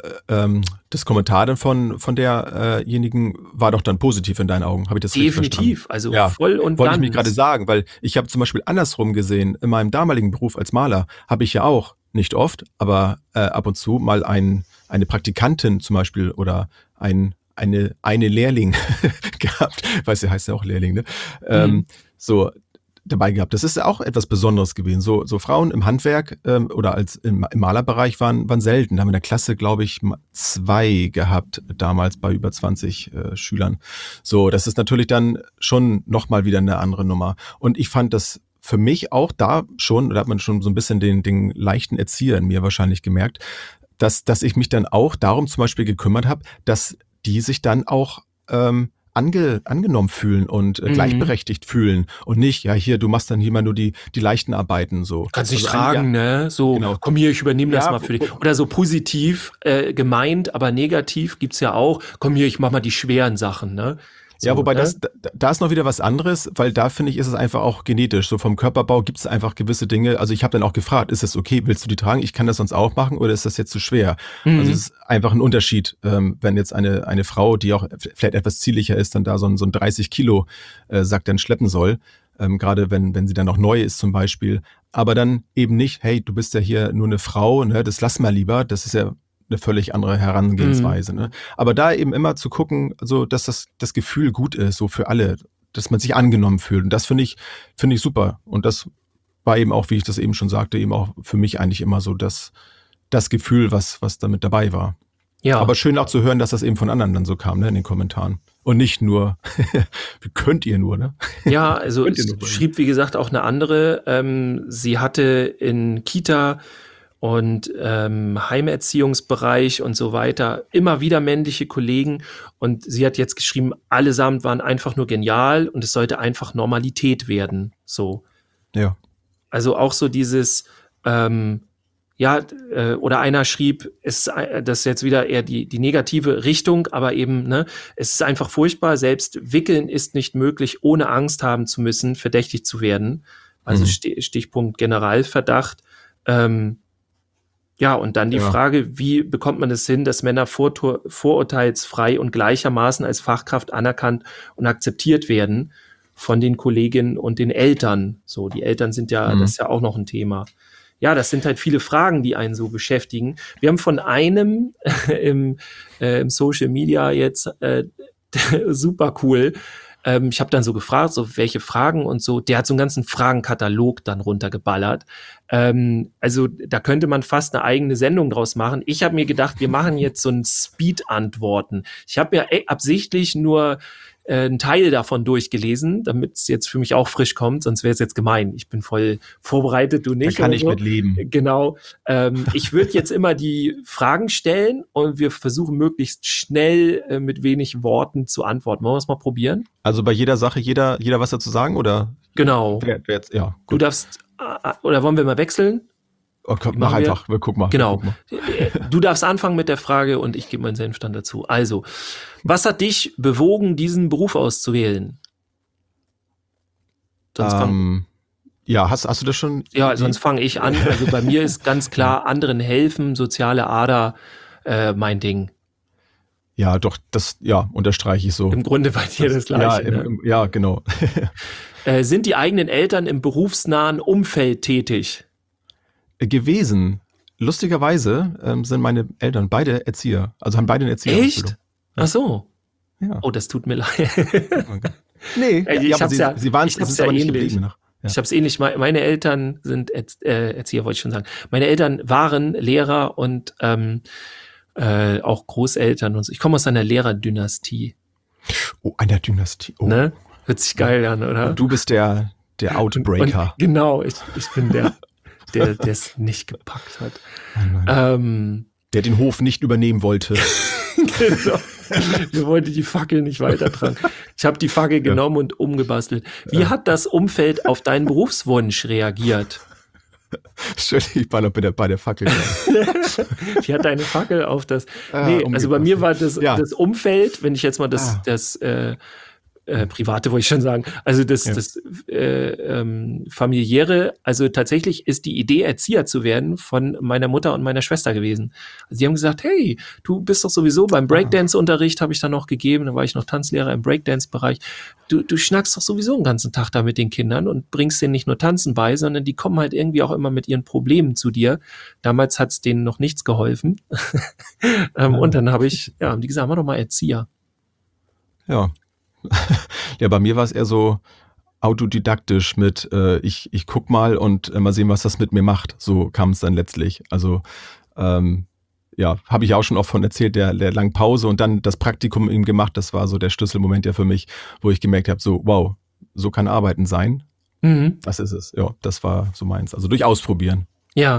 das Kommentar dann von derjenigen war doch dann positiv in deinen Augen. Habe ich das richtig verstanden? Definitiv, also voll und ganz. Wollte ich mich gerade sagen, weil ich habe zum Beispiel andersrum gesehen, in meinem damaligen Beruf als Maler habe ich ja auch, nicht oft, aber ab und zu mal eine Praktikantin zum Beispiel oder eine Lehrling gehabt, weißt du, heißt ja auch Lehrling, ne? So dabei gehabt. Das ist auch etwas Besonderes gewesen. So Frauen im Handwerk oder als im Malerbereich waren selten. Da haben wir in der Klasse, glaube ich, 2 gehabt, damals bei über 20 Schülern. So, das ist natürlich dann schon nochmal wieder eine andere Nummer. Und ich fand das für mich auch da hat man schon so ein bisschen den leichten Erzieher in mir wahrscheinlich gemerkt, dass ich mich dann auch darum zum Beispiel gekümmert habe, dass die sich dann auch angenommen fühlen und gleichberechtigt fühlen und nicht, ja, hier, du machst dann hier mal nur die leichten Arbeiten so. Kannst dich tragen, ne? So, genau. Komm hier, ich übernehme das mal für dich. Oder so positiv gemeint, aber negativ gibt's ja auch, komm hier, ich mach mal die schweren Sachen, ne? So, ja, wobei da ist noch wieder was anderes, weil da finde ich, ist es einfach auch genetisch. So vom Körperbau gibt es einfach gewisse Dinge. Also ich habe dann auch gefragt, ist es okay, willst du die tragen? Ich kann das sonst auch machen oder ist das jetzt zu schwer? Also es ist einfach ein Unterschied, wenn jetzt eine Frau, die auch vielleicht etwas zierlicher ist, dann da so ein 30 Kilo Sack dann schleppen soll. Gerade wenn sie dann noch neu ist zum Beispiel. Aber dann eben nicht, hey, du bist ja hier nur eine Frau, ne? Das lass mal lieber. Das ist ja eine völlig andere Herangehensweise. Ne? Aber da eben immer zu gucken, also dass das Gefühl gut ist, so für alle, dass man sich angenommen fühlt. Und das finde ich super. Und das war eben auch, wie ich das eben schon sagte, eben auch für mich eigentlich immer so das Gefühl, was damit dabei war. Ja. Aber schön auch zu hören, dass das eben von anderen dann so kam, ne, in den Kommentaren. Und nicht nur, wie könnt ihr nur, ne? Ja, also es schrieb, wie gesagt, auch eine andere. Sie hatte in Kita und Heimerziehungsbereich und so weiter immer wieder männliche Kollegen, und sie hat jetzt geschrieben, allesamt waren einfach nur genial und es sollte einfach Normalität werden, so. Ja. Also auch so dieses, oder einer schrieb, das ist jetzt wieder eher die negative Richtung, aber eben, ne, es ist einfach furchtbar, selbst wickeln ist nicht möglich, ohne Angst haben zu müssen, verdächtig zu werden. Also Stichpunkt Generalverdacht. Ja, und dann die Frage, wie bekommt man es hin, dass Männer vorurteilsfrei und gleichermaßen als Fachkraft anerkannt und akzeptiert werden von den Kolleginnen und den Eltern. So, die Eltern sind ja, das ist ja auch noch ein Thema. Ja, das sind halt viele Fragen, die einen so beschäftigen. Wir haben von einem im Social Media jetzt super cool, Ich habe dann so gefragt, so welche Fragen und so. Der hat so einen ganzen Fragenkatalog dann runtergeballert. Also da könnte man fast eine eigene Sendung draus machen. Ich habe mir gedacht, wir machen jetzt so ein Speed-Antworten. Ich habe ja absichtlich nur einen Teil davon durchgelesen, damit es jetzt für mich auch frisch kommt, sonst wäre es jetzt gemein. Ich bin voll vorbereitet, du nicht. Da kann ich mit leben. Genau. Ich würde jetzt immer die Fragen stellen und wir versuchen möglichst schnell mit wenig Worten zu antworten. Wollen wir es mal probieren? Also bei jeder Sache, jeder was dazu sagen, oder? Genau. Wer jetzt, ja, Du gut. darfst, oder wollen wir mal wechseln? Oh, komm, Wie mach machen wir? einfach, guck mal. Genau. Guck mal. Du darfst anfangen mit der Frage und ich gebe meinen Senf dann dazu. Also, was hat dich bewogen, diesen Beruf auszuwählen? Sonst Ja, hast du das schon? sonst fange ich an. Also bei mir ist ganz klar, anderen helfen, soziale Ader, mein Ding. Ja, doch, das, unterstreiche ich so. Im Grunde bei dir das Gleiche. Ja, ja, genau. Sind die eigenen Eltern im berufsnahen Umfeld tätig? Gewesen. Lustigerweise sind meine Eltern beide Erzieher. Also haben beide eine Erzieherausbildung. Echt? Ach so. Ja. Oh, das tut mir leid. Nee, Ich aber hab's ja- sie waren ich es hab's ist ja aber nicht ähnlich. geblieben. Noch. Ja. Ich habe es ähnlich. Meine Eltern sind Erzieher, wollte ich schon sagen. Meine Eltern waren Lehrer und auch Großeltern und so. Ich komme aus einer Lehrerdynastie. Oh, einer Dynastie. Oh. Ne? Hört sich geil an, oder? Und du bist der Outbreaker. Und, genau, ich bin der es nicht gepackt hat. Der den Hof nicht übernehmen wollte. Genau. Wir wollten die Fackel nicht weitertragen. Ich habe die Fackel genommen und umgebastelt. Wie hat das Umfeld auf deinen Berufswunsch reagiert? Stell dich mal noch bitte bei der Fackel. Wie hat deine Fackel auf das? umgebastelt. Also bei mir war das Umfeld, wenn ich jetzt mal das Private wollte ich schon sagen, also das Familiäre, also tatsächlich ist die Idee, Erzieher zu werden, von meiner Mutter und meiner Schwester gewesen. Also die haben gesagt, hey, du bist doch sowieso beim Breakdance-Unterricht, habe ich dann noch gegeben, da war ich noch Tanzlehrer im Breakdance-Bereich. Du schnackst doch sowieso den ganzen Tag da mit den Kindern und bringst denen nicht nur Tanzen bei, sondern die kommen halt irgendwie auch immer mit ihren Problemen zu dir. Damals hat's denen noch nichts geholfen. Und dann haben die gesagt, mach doch mal Erzieher. Ja. Ja, bei mir war es eher so autodidaktisch mit ich guck mal und mal sehen, was das mit mir macht. So kam es dann letztlich. Also habe ich auch schon oft von erzählt, der langen Pause und dann das Praktikum eben gemacht. Das war so der Schlüsselmoment ja für mich, wo ich gemerkt habe, so wow, so kann Arbeiten sein. Mhm. Das ist es. Ja, das war so meins. Also durch Ausprobieren. Ja.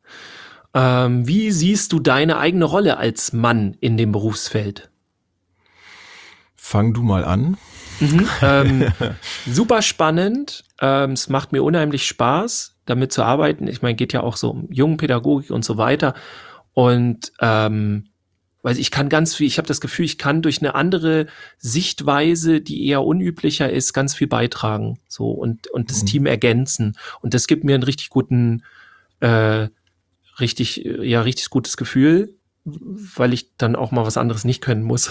Wie siehst du deine eigene Rolle als Mann in dem Berufsfeld? Fang du mal an. Super spannend. Es macht mir unheimlich Spaß, damit zu arbeiten. Ich meine, geht ja auch so um Jungenpädagogik und so weiter. Und weil ich kann ganz viel, ich habe das Gefühl, ich kann durch eine andere Sichtweise, die eher unüblicher ist, ganz viel beitragen. So und das Team ergänzen. Und das gibt mir einen richtig guten, richtig gutes Gefühl, weil ich dann auch mal was anderes nicht können muss.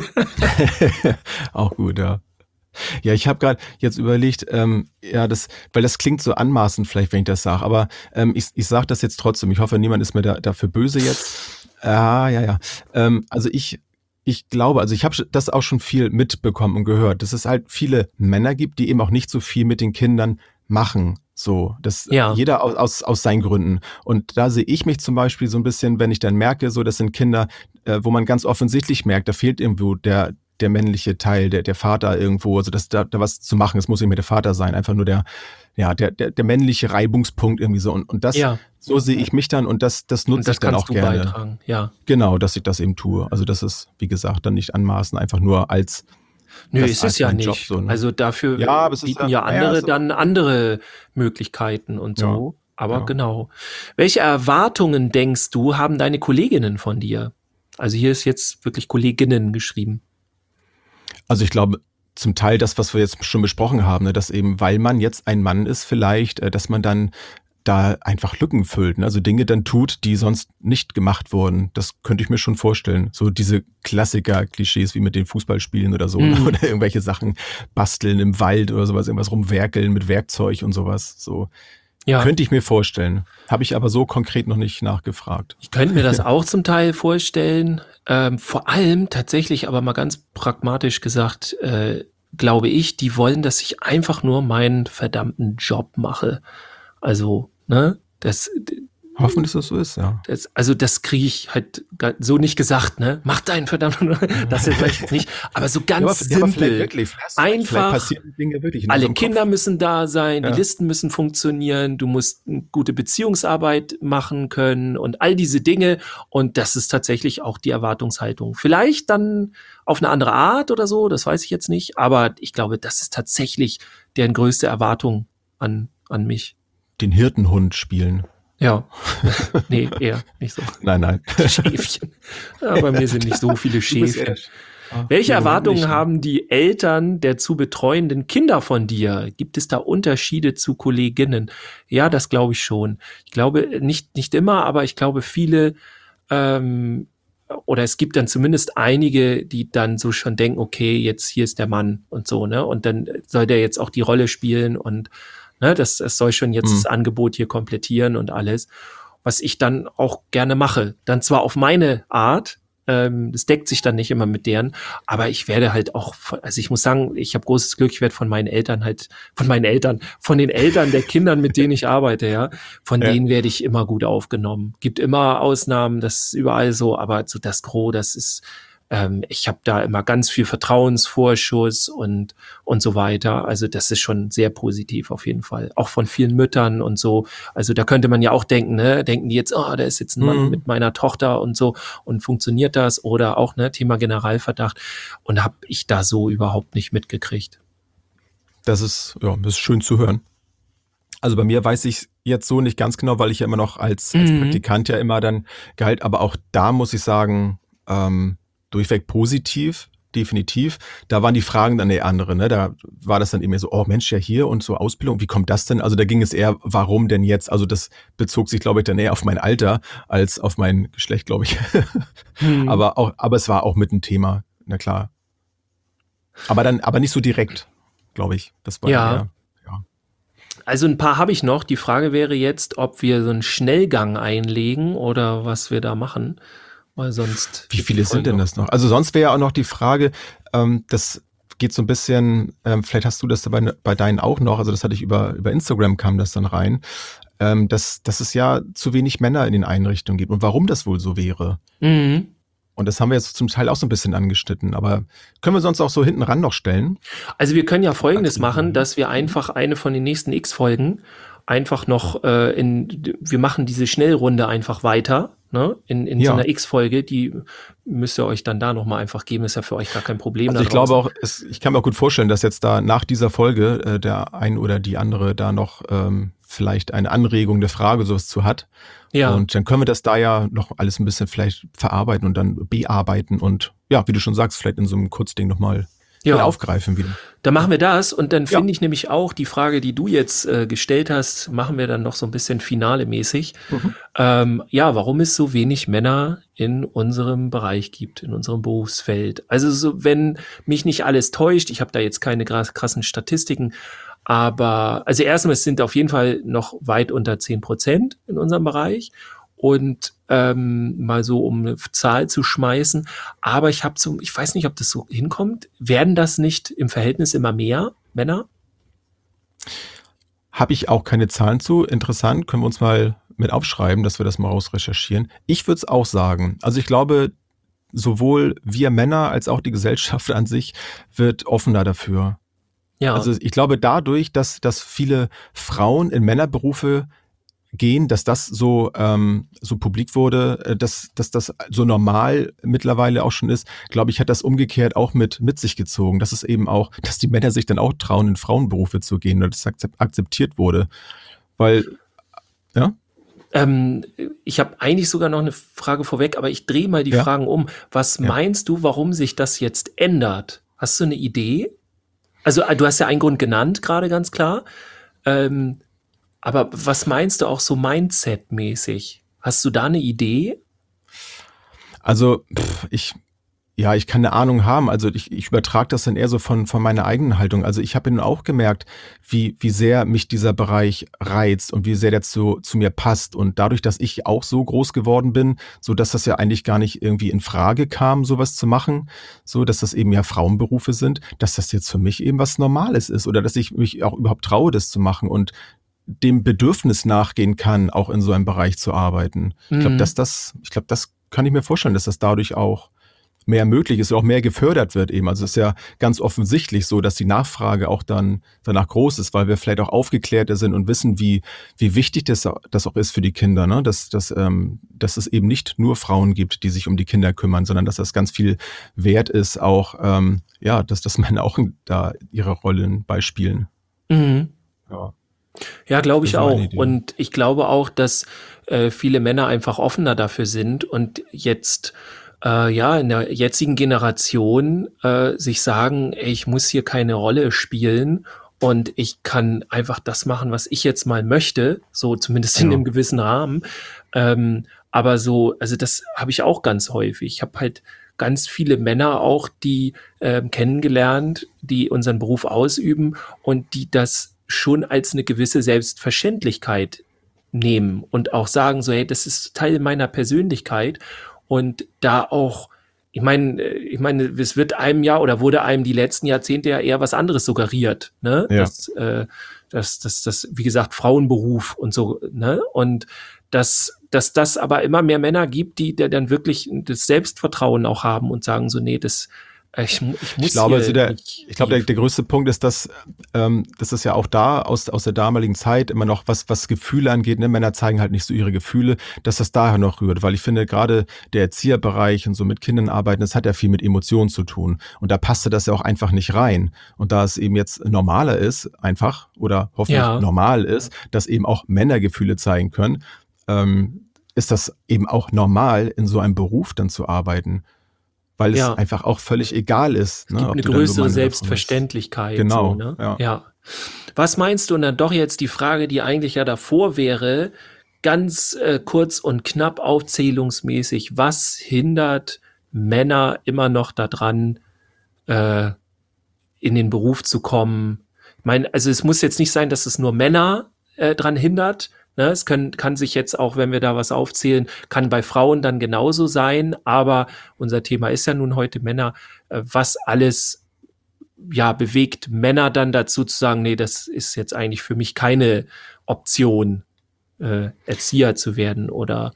Auch gut, ja. Ja, ich habe gerade jetzt überlegt, weil das klingt so anmaßend vielleicht, wenn ich das sage, aber ich sage das jetzt trotzdem. Ich hoffe, niemand ist mir dafür böse jetzt. Ja. Also ich glaube, ich habe das auch schon viel mitbekommen und gehört, dass es halt viele Männer gibt, die eben auch nicht so viel mit den Kindern machen. So, jeder aus seinen Gründen. Und da sehe ich mich zum Beispiel so ein bisschen, wenn ich dann merke, so das sind Kinder, wo man ganz offensichtlich merkt, da fehlt irgendwo der männliche Teil, der Vater irgendwo, also dass da was zu machen, es muss nicht mehr der Vater sein, einfach nur der männliche Reibungspunkt irgendwie so. Und das, so sehe ich mich dann und das nutze ich dann auch gerne. Beitragen. Ja. Genau, dass ich das eben tue. Also das ist, wie gesagt, dann nicht anmaßen, einfach nur als Nö, das ist es als ja mein nicht. Job so, ne? Also dafür aber es ist bieten ja andere dann andere Möglichkeiten und so. Aber genau. Welche Erwartungen denkst du, haben deine Kolleginnen von dir? Also hier ist jetzt wirklich Kolleginnen geschrieben. Also ich glaube, zum Teil das, was wir jetzt schon besprochen haben, ne, dass eben, weil man jetzt ein Mann ist vielleicht, dass man dann da einfach Lücken füllt, ne? Also Dinge dann tut, die sonst nicht gemacht wurden. Das könnte ich mir schon vorstellen. So diese Klassiker-Klischees wie mit den Fußballspielen oder so, oder irgendwelche Sachen basteln im Wald oder sowas, irgendwas rumwerkeln mit Werkzeug und sowas. So könnte ich mir vorstellen. Habe ich aber so konkret noch nicht nachgefragt. Ich könnte mir das auch zum Teil vorstellen. Vor allem tatsächlich, aber mal ganz pragmatisch gesagt, glaube ich, die wollen, dass ich einfach nur meinen verdammten Job mache. Also, ne, Hoffen, dass das so ist, ja. also das kriege ich halt so nicht gesagt, ne? Mach deinen verdammten, das jetzt vielleicht nicht, aber so ganz aber vielleicht simpel. wirklich, vielleicht Einfach, passieren Dinge wirklich in alle unserem Kinder Kopf. müssen da sein, Ja. die Listen müssen funktionieren, du musst eine gute Beziehungsarbeit machen können und all diese Dinge. Und das ist tatsächlich auch die Erwartungshaltung. Vielleicht dann auf eine andere Art oder so, das weiß ich jetzt nicht. Aber ich glaube, das ist tatsächlich deren größte Erwartung an mich. Den Hirtenhund spielen. Ja, nee, eher nicht so. Nein. Die Schäfchen. Ja, bei mir sind nicht so viele Schäfchen. Welche Ja, Erwartungen nicht. haben die Eltern der zu betreuenden Kinder von dir? Gibt es da Unterschiede zu Kolleginnen? Ja, das glaube ich schon. Ich glaube, nicht immer, aber ich glaube, viele, oder es gibt dann zumindest einige, die dann so schon denken, okay, jetzt hier ist der Mann und so, ne? Und dann soll der jetzt auch die Rolle spielen und ne, das soll schon jetzt das Angebot hier komplettieren und alles, was ich dann auch gerne mache. Dann zwar auf meine Art, das deckt sich dann nicht immer mit deren, aber ich werde halt auch, also ich muss sagen, ich habe großes Glück, ich werde von den Eltern der Kindern, mit denen ich arbeite, ja, von denen werde ich immer gut aufgenommen. Gibt immer Ausnahmen, das ist überall so, aber so das Gros, das ist, ich habe da immer ganz viel Vertrauensvorschuss und so weiter. Also das ist schon sehr positiv auf jeden Fall. Auch von vielen Müttern und so. Also da könnte man ja auch denken, ne, denken die jetzt, oh, da ist jetzt ein Mann mit meiner Tochter und so und funktioniert das? Oder auch, ne, Thema Generalverdacht. Und habe ich da so überhaupt nicht mitgekriegt. Das ist schön zu hören. Also bei mir weiß ich jetzt so nicht ganz genau, weil ich ja immer noch als Praktikant ja immer dann galt, aber auch da muss ich sagen, durchweg positiv, definitiv. Da waren die Fragen dann eher andere, ne? Da war das dann immer so, oh Mensch, ja hier und so Ausbildung, wie kommt das denn? Also da ging es eher, warum denn jetzt? Also das bezog sich, glaube ich, dann eher auf mein Alter als auf mein Geschlecht, glaube ich. Aber es war auch mit ein Thema, na klar. Aber nicht so direkt, glaube ich. Das war eher, ja. Also ein paar habe ich noch. Die Frage wäre jetzt, ob wir so einen Schnellgang einlegen oder was wir da machen. Weil sonst. Wie viele sind denn das noch? Also sonst wäre ja auch noch die Frage, das geht so ein bisschen, vielleicht hast du das bei deinen auch noch, also das hatte ich über Instagram kam das dann rein, dass es ja zu wenig Männer in den Einrichtungen gibt und warum das wohl so wäre. Mhm. Und das haben wir jetzt zum Teil auch so ein bisschen angeschnitten, aber können wir sonst auch so hinten ran noch stellen? Also wir können ja Folgendes machen, dass wir einfach eine von den nächsten X-Folgen einfach noch wir machen diese Schnellrunde einfach weiter, ne? In so einer X-Folge, die müsst ihr euch dann da nochmal einfach geben, ist ja für euch gar kein Problem. Also ich glaube auch, ich kann mir auch gut vorstellen, dass jetzt da nach dieser Folge der ein oder die andere da noch vielleicht eine Anregung, eine Frage, sowas zu hat. Ja. Und dann können wir das da ja noch alles ein bisschen vielleicht verarbeiten und dann bearbeiten und ja, wie du schon sagst, vielleicht in so einem Kurzding nochmal aufgreifen wieder. Dann machen wir das und dann finde ich nämlich auch die Frage, die du jetzt gestellt hast, machen wir dann noch so ein bisschen finale-mäßig. Warum es so wenig Männer in unserem Bereich gibt, in unserem Berufsfeld. Also so, wenn mich nicht alles täuscht, ich habe da jetzt keine krassen Statistiken, aber also erstmal, es sind auf jeden Fall noch weit unter 10% in unserem Bereich. Und mal so, um eine Zahl zu schmeißen. Aber ich weiß nicht, ob das so hinkommt. Werden das nicht im Verhältnis immer mehr Männer? Habe ich auch keine Zahlen zu. Interessant, können wir uns mal mit aufschreiben, dass wir das mal rausrecherchieren. Ich würde es auch sagen. Also ich glaube, sowohl wir Männer als auch die Gesellschaft an sich wird offener dafür. Ja. Also ich glaube dadurch, dass viele Frauen in Männerberufe gehen, dass das so publik wurde, dass das so normal mittlerweile auch schon ist, glaube ich, hat das umgekehrt auch mit sich gezogen. Dass es eben auch, dass die Männer sich dann auch trauen, in Frauenberufe zu gehen, oder das akzeptiert wurde. Weil, ja? Ich habe eigentlich sogar noch eine Frage vorweg, aber ich drehe mal die Fragen um. Was meinst du, warum sich das jetzt ändert? Hast du eine Idee? Also du hast ja einen Grund genannt, gerade ganz klar. Aber was meinst du auch so Mindset-mäßig? Hast du da eine Idee? Also ich Ja, ich kann eine Ahnung haben. Also ich übertrage das dann eher so von meiner eigenen Haltung. Also ich habe nun auch gemerkt, wie sehr mich dieser Bereich reizt und wie sehr der zu mir passt. Und dadurch, dass ich auch so groß geworden bin, so dass das ja eigentlich gar nicht irgendwie in Frage kam, sowas zu machen, so dass das eben ja Frauenberufe sind, dass das jetzt für mich eben was Normales ist oder dass ich mich auch überhaupt traue, das zu machen und dem Bedürfnis nachgehen kann, auch in so einem Bereich zu arbeiten. Ich glaube, das kann ich mir vorstellen, dass das dadurch auch mehr möglich ist oder auch mehr gefördert wird eben. Also es ist ja ganz offensichtlich so, dass die Nachfrage auch dann danach groß ist, weil wir vielleicht auch aufgeklärter sind und wissen, wie wichtig das auch ist für die Kinder, ne? Dass es eben nicht nur Frauen gibt, die sich um die Kinder kümmern, sondern dass das ganz viel wert ist, auch dass Männer auch da ihre Rollen beispielen. Mhm. Ja. Ja, glaube ich Das ist meine auch. Idee. Und ich glaube auch, dass viele Männer einfach offener dafür sind und jetzt in der jetzigen Generation sich sagen, ey, ich muss hier keine Rolle spielen und ich kann einfach das machen, was ich jetzt mal möchte, so zumindest in Ja. einem gewissen Rahmen. Aber so, also das habe ich auch ganz häufig. Ich habe halt ganz viele Männer auch, die kennengelernt, die unseren Beruf ausüben und die das schon als eine gewisse Selbstverständlichkeit nehmen und auch sagen so, hey, das ist Teil meiner Persönlichkeit und da auch, ich meine, es wird einem ja oder wurde einem die letzten Jahrzehnte ja eher was anderes suggeriert, ne? Ja. Das, wie gesagt, Frauenberuf und so, ne? Und dass das aber immer mehr Männer gibt, die dann wirklich das Selbstvertrauen auch haben und sagen so, nee, ich muss Ich glaube, hier also der nicht größte Punkt ist, dass das ist ja auch da aus der damaligen Zeit immer noch, was Gefühle angeht, ne? Männer zeigen halt nicht so ihre Gefühle, dass das daher noch rührt, weil ich finde, gerade der Erzieherbereich und so mit Kindern arbeiten, das hat ja viel mit Emotionen zu tun und da passte das ja auch einfach nicht rein und da es eben jetzt normaler ist, einfach oder hoffentlich Ja. normal ist, dass eben auch Männer Gefühle zeigen können, ist das eben auch normal, in so einem Beruf dann zu arbeiten. Weil es Ja. einfach auch völlig egal ist. Es gibt eine du dann nur größere Mann oder Frau Selbstverständlichkeit. Genau, So, ne? ja. Ja. Was meinst du, und dann doch jetzt die Frage, die eigentlich ja davor wäre, ganz kurz und knapp aufzählungsmäßig, was hindert Männer immer noch daran, in den Beruf zu kommen? Ich meine, also es muss jetzt nicht sein, dass es nur Männer dran hindert. Ne? Es kann sich jetzt auch, wenn wir da was aufzählen, kann bei Frauen dann genauso sein. Aber unser Thema ist ja nun heute Männer. Was alles bewegt Männer dann dazu zu sagen, nee, das ist jetzt eigentlich für mich keine Option, Erzieher zu werden oder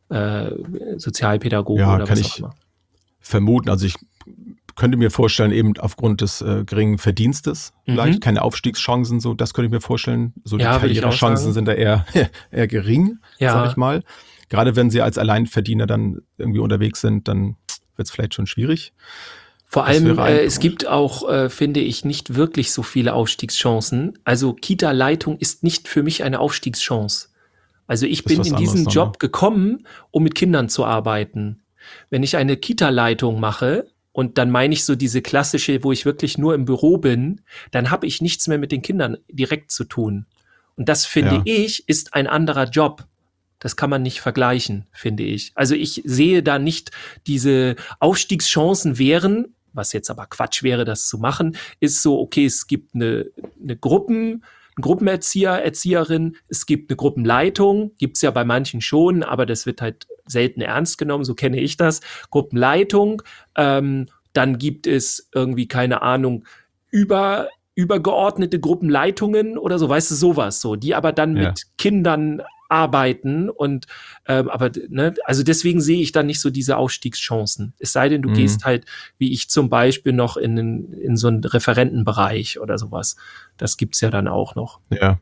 Sozialpädagoge Ja, oder kann was auch ich immer. vermuten. Also ich könnte mir vorstellen, eben aufgrund des geringen Verdienstes vielleicht, keine Aufstiegschancen, so, das könnte ich mir vorstellen. So die Ja, würde ich auch Karrierechancen sagen. sind da eher gering, Ja. sag ich mal. Gerade wenn sie als Alleinverdiener dann irgendwie unterwegs sind, dann wird es vielleicht schon schwierig. Vor Das allem, wäre ein es Punkt. gibt auch, finde ich, nicht wirklich so viele Aufstiegschancen. Also Kita-Leitung ist nicht für mich eine Aufstiegschance. Also ich Ist bin was in anderes diesen dann, Job ne? gekommen, um mit Kindern zu arbeiten. Wenn ich eine Kita-Leitung mache, und dann meine ich so diese klassische, wo ich wirklich nur im Büro bin, dann habe ich nichts mehr mit den Kindern direkt zu tun. Und das, finde Ja. ich, ist ein anderer Job. Das kann man nicht vergleichen, finde ich. Also ich sehe da nicht diese Aufstiegschancen wären, was jetzt aber Quatsch wäre, das zu machen, ist so, okay, es gibt eine Gruppenerzieher, Erzieherin, es gibt eine Gruppenleitung, gibt's ja bei manchen schon, aber das wird halt selten ernst genommen, so kenne ich das. Gruppenleitung, dann gibt es irgendwie, keine Ahnung, übergeordnete Gruppenleitungen oder so, weißt du, sowas so, die aber dann Ja. mit Kindern arbeiten und also deswegen sehe ich da nicht so diese Aufstiegschancen. Es sei denn, du gehst halt, wie ich zum Beispiel, noch in so einen Referentenbereich oder sowas. Das gibt's ja dann auch noch. Ja.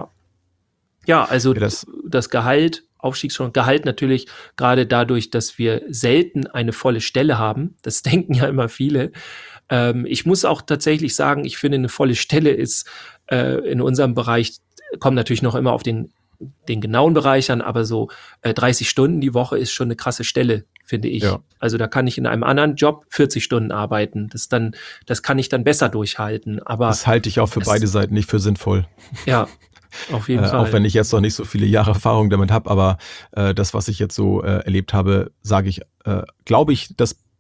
Ja, also Ja, das Gehalt, Aufstiegschancen, Gehalt natürlich gerade dadurch, dass wir selten eine volle Stelle haben. Das denken ja immer viele. Ich muss auch tatsächlich sagen, ich finde, eine volle Stelle ist in unserem Bereich, kommt natürlich noch immer auf den genauen Bereich an, aber so 30 Stunden die Woche ist schon eine krasse Stelle, finde ich. Ja. Also da kann ich in einem anderen Job 40 Stunden arbeiten. Das kann ich dann besser durchhalten. Aber das halte ich auch für beide Seiten nicht für sinnvoll. ja, auf jeden Fall. Auch wenn ich jetzt noch nicht so viele Jahre Erfahrung damit habe, aber das, was ich jetzt so erlebt habe, sage ich, glaube ich, dass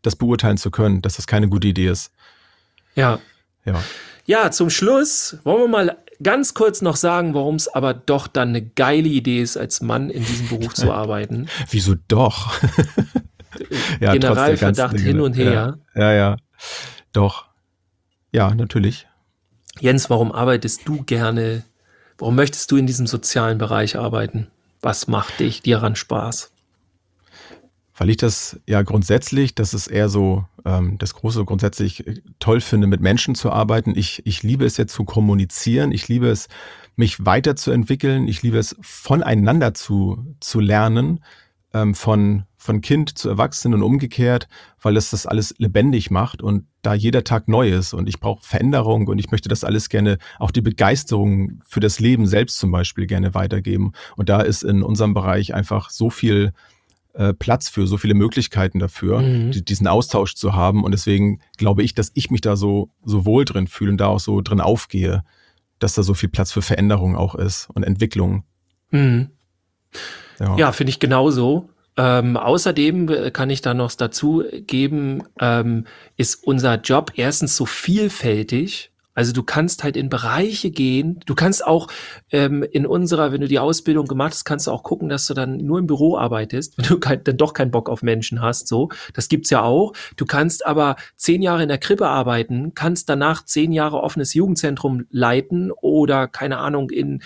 das beurteilen zu können, dass das keine gute Idee ist. Ja. Ja. Ja, zum Schluss wollen wir mal ganz kurz noch sagen, warum es aber doch dann eine geile Idee ist, als Mann in diesem Beruf zu arbeiten. Wieso doch? Ja, Generalverdacht hin und her. Ja. Doch. Ja, natürlich. Jens, warum arbeitest du gerne? Warum möchtest du in diesem sozialen Bereich arbeiten? Was macht dich dir daran Spaß? Weil ich das ja grundsätzlich, das ist eher so das Große, grundsätzlich toll finde, mit Menschen zu arbeiten. Ich liebe es jetzt zu kommunizieren. Ich liebe es, mich weiterzuentwickeln. Ich liebe es, voneinander zu lernen, von Kind zu Erwachsenen und umgekehrt, weil es das alles lebendig macht und da jeder Tag neu ist. Und ich brauche Veränderung und ich möchte das alles gerne, auch die Begeisterung für das Leben selbst zum Beispiel gerne weitergeben. Und da ist in unserem Bereich einfach so viel Platz für, so viele Möglichkeiten dafür, diesen Austausch zu haben. Und deswegen glaube ich, dass ich mich da so wohl drin fühle und da auch so drin aufgehe, dass da so viel Platz für Veränderung auch ist und Entwicklung. Mhm. Ja, finde ich genauso. Außerdem kann ich da noch dazu geben, ist unser Job erstens so vielfältig. Also du kannst halt in Bereiche gehen. Du kannst auch wenn du die Ausbildung gemacht hast, kannst du auch gucken, dass du dann nur im Büro arbeitest, wenn du dann doch keinen Bock auf Menschen hast. So, das gibt's ja auch. Du kannst aber 10 Jahre in der Krippe arbeiten, kannst danach 10 Jahre offenes Jugendzentrum leiten oder keine Ahnung in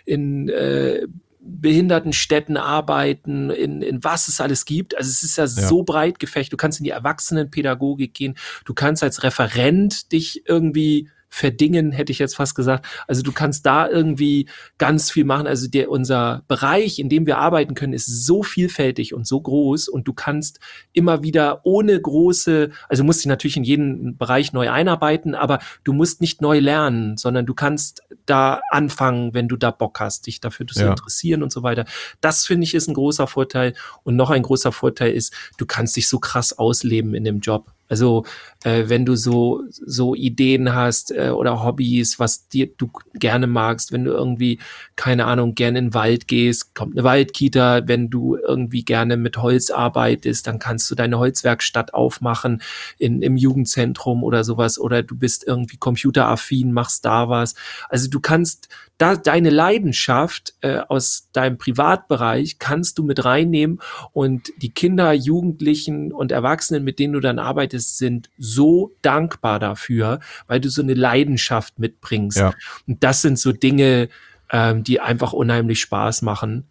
Behindertenstädten arbeiten, in was es alles gibt. Also es ist ja so breit gefächert. Du kannst in die Erwachsenenpädagogik gehen. Du kannst als Referent dich irgendwie verdingen, hätte ich jetzt fast gesagt. Also du kannst da irgendwie ganz viel machen. Also unser Bereich, in dem wir arbeiten können, ist so vielfältig und so groß und du kannst immer wieder ohne also du musst dich natürlich in jeden Bereich neu einarbeiten, aber du musst nicht neu lernen, sondern du kannst da anfangen, wenn du da Bock hast, dich dafür zu interessieren und so weiter. Das finde ich ist ein großer Vorteil. Und noch ein großer Vorteil ist, du kannst dich so krass ausleben in dem Job. Also wenn du so Ideen hast oder Hobbys, was du gerne magst, wenn du irgendwie, keine Ahnung, gerne in den Wald gehst, kommt eine Waldkita, wenn du irgendwie gerne mit Holz arbeitest, dann kannst du deine Holzwerkstatt aufmachen im Jugendzentrum oder sowas oder du bist irgendwie computeraffin, machst da was. Also du kannst da deine Leidenschaft aus deinem Privatbereich kannst du mit reinnehmen und die Kinder, Jugendlichen und Erwachsenen, mit denen du dann arbeitest, sind so dankbar dafür, weil du so eine Leidenschaft mitbringst. Ja. Und das sind so Dinge, die einfach unheimlich Spaß machen.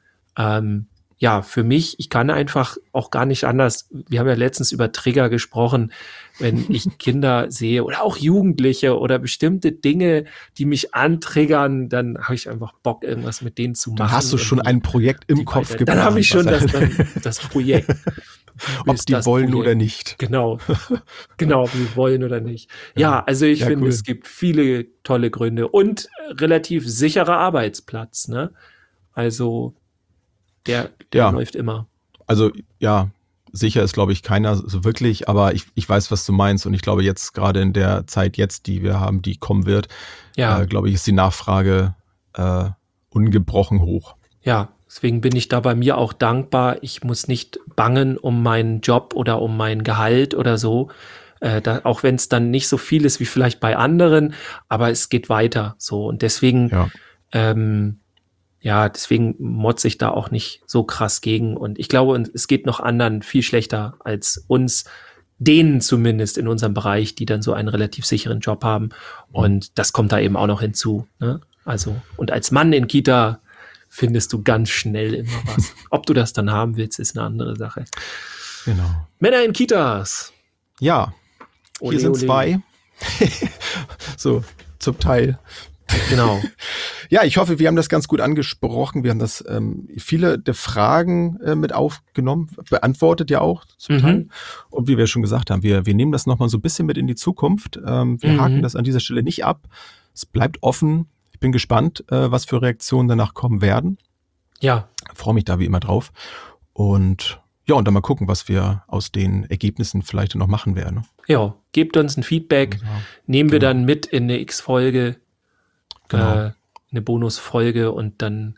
Ja, für mich, ich kann einfach auch gar nicht anders. Wir haben ja letztens über Trigger gesprochen, wenn ich Kinder sehe oder auch Jugendliche oder bestimmte Dinge, die mich antriggern, dann habe ich einfach Bock, irgendwas mit denen zu machen. Dann hast du schon ein Projekt im Kopf geplant. Dann habe ich schon das Projekt. Ob die wollen oder nicht. Genau, ob sie wollen oder nicht. Ja, also ich finde, cool. Es gibt viele tolle Gründe und relativ sicherer Arbeitsplatz, ne? Also der läuft immer. Also ja, sicher ist, glaube ich, keiner so wirklich, aber ich weiß, was du meinst und ich glaube jetzt gerade in der Zeit jetzt, die wir haben, die kommen wird, glaube ich, ist die Nachfrage ungebrochen hoch. Ja, deswegen bin ich da bei mir auch dankbar. Ich muss nicht bangen um meinen Job oder um mein Gehalt oder so, auch wenn es dann nicht so viel ist wie vielleicht bei anderen, aber es geht weiter so und deswegen deswegen motze ich da auch nicht so krass gegen. Und ich glaube, es geht noch anderen viel schlechter als uns, denen zumindest in unserem Bereich, die dann so einen relativ sicheren Job haben. Und das kommt da eben auch noch hinzu. Ne? Also, und als Mann in Kita findest du ganz schnell immer was. Ob du das dann haben willst, ist eine andere Sache. Genau. Männer in Kitas. Ja, hier sind 2. So, zum Teil. Genau. Ja, ich hoffe, wir haben das ganz gut angesprochen. Wir haben das viele der Fragen mit aufgenommen, beantwortet ja auch zum Teil. Und wie wir schon gesagt haben, wir nehmen das nochmal so ein bisschen mit in die Zukunft. Wir haken das an dieser Stelle nicht ab. Es bleibt offen. Ich bin gespannt, was für Reaktionen danach kommen werden. Ja. Freue mich da wie immer drauf. Und ja, und dann mal gucken, was wir aus den Ergebnissen vielleicht noch machen werden. Ja, gebt uns ein Feedback. Nehmen wir dann mit in eine X-Folge. Genau. Eine Bonusfolge und dann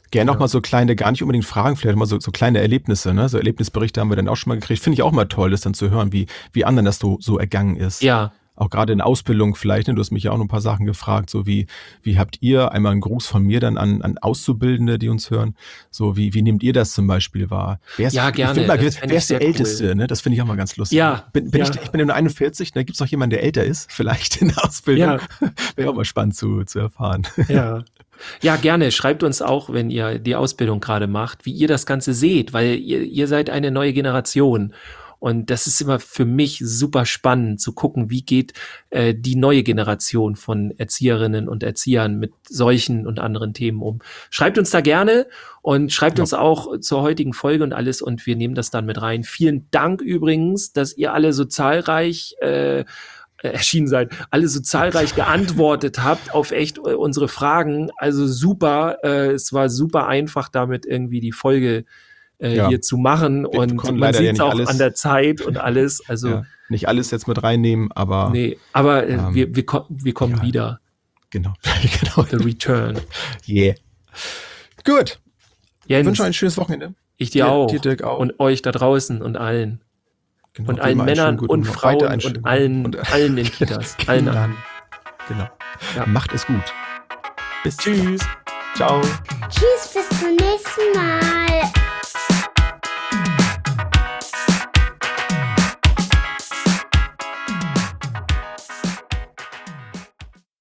Gerne auch mal so kleine, gar nicht unbedingt Fragen, vielleicht mal so kleine Erlebnisse, ne? So Erlebnisberichte haben wir dann auch schon mal gekriegt. Finde ich auch mal toll, das dann zu hören, wie anderen das so ergangen ist. Ja. Auch gerade in Ausbildung vielleicht, ne? Du hast mich ja auch noch ein paar Sachen gefragt, so wie habt ihr, einmal einen Gruß von mir dann an Auszubildende, die uns hören, so wie nehmt ihr das zum Beispiel wahr? Ja, gerne. Wer ist der Älteste, cool. Ne? Das finde ich auch mal ganz lustig. Ja. Ich bin ja nur 41, da gibt es noch jemanden, der älter ist, vielleicht in der Ausbildung. Ja. Wäre auch mal spannend zu erfahren. Ja. Ja, gerne. Schreibt uns auch, wenn ihr die Ausbildung gerade macht, wie ihr das Ganze seht, weil ihr seid eine neue Generation. Und das ist immer für mich super spannend zu gucken, wie geht die neue Generation von Erzieherinnen und Erziehern mit solchen und anderen Themen um. Schreibt uns da gerne und schreibt uns auch zur heutigen Folge und alles und wir nehmen das dann mit rein. Vielen Dank übrigens, dass ihr alle so zahlreich erschienen seid, alle so zahlreich geantwortet habt auf echt unsere Fragen. Also super, es war super einfach damit irgendwie die Folge hier zu machen und man sieht es auch an der Zeit und alles. Also nicht alles jetzt mit reinnehmen, aber wir kommen wieder. Genau. The Return. Yeah. Gut. Jens, ich wünsche euch ein schönes Wochenende. Ich dir auch. Dir, Dirk, auch. Und euch da draußen und allen. Genau, und allen Männern und Frauen und allen in Kitas. Allen an. Genau. Ja. Macht es gut. Tschüss. Ciao. Tschüss, bis zum nächsten Mal.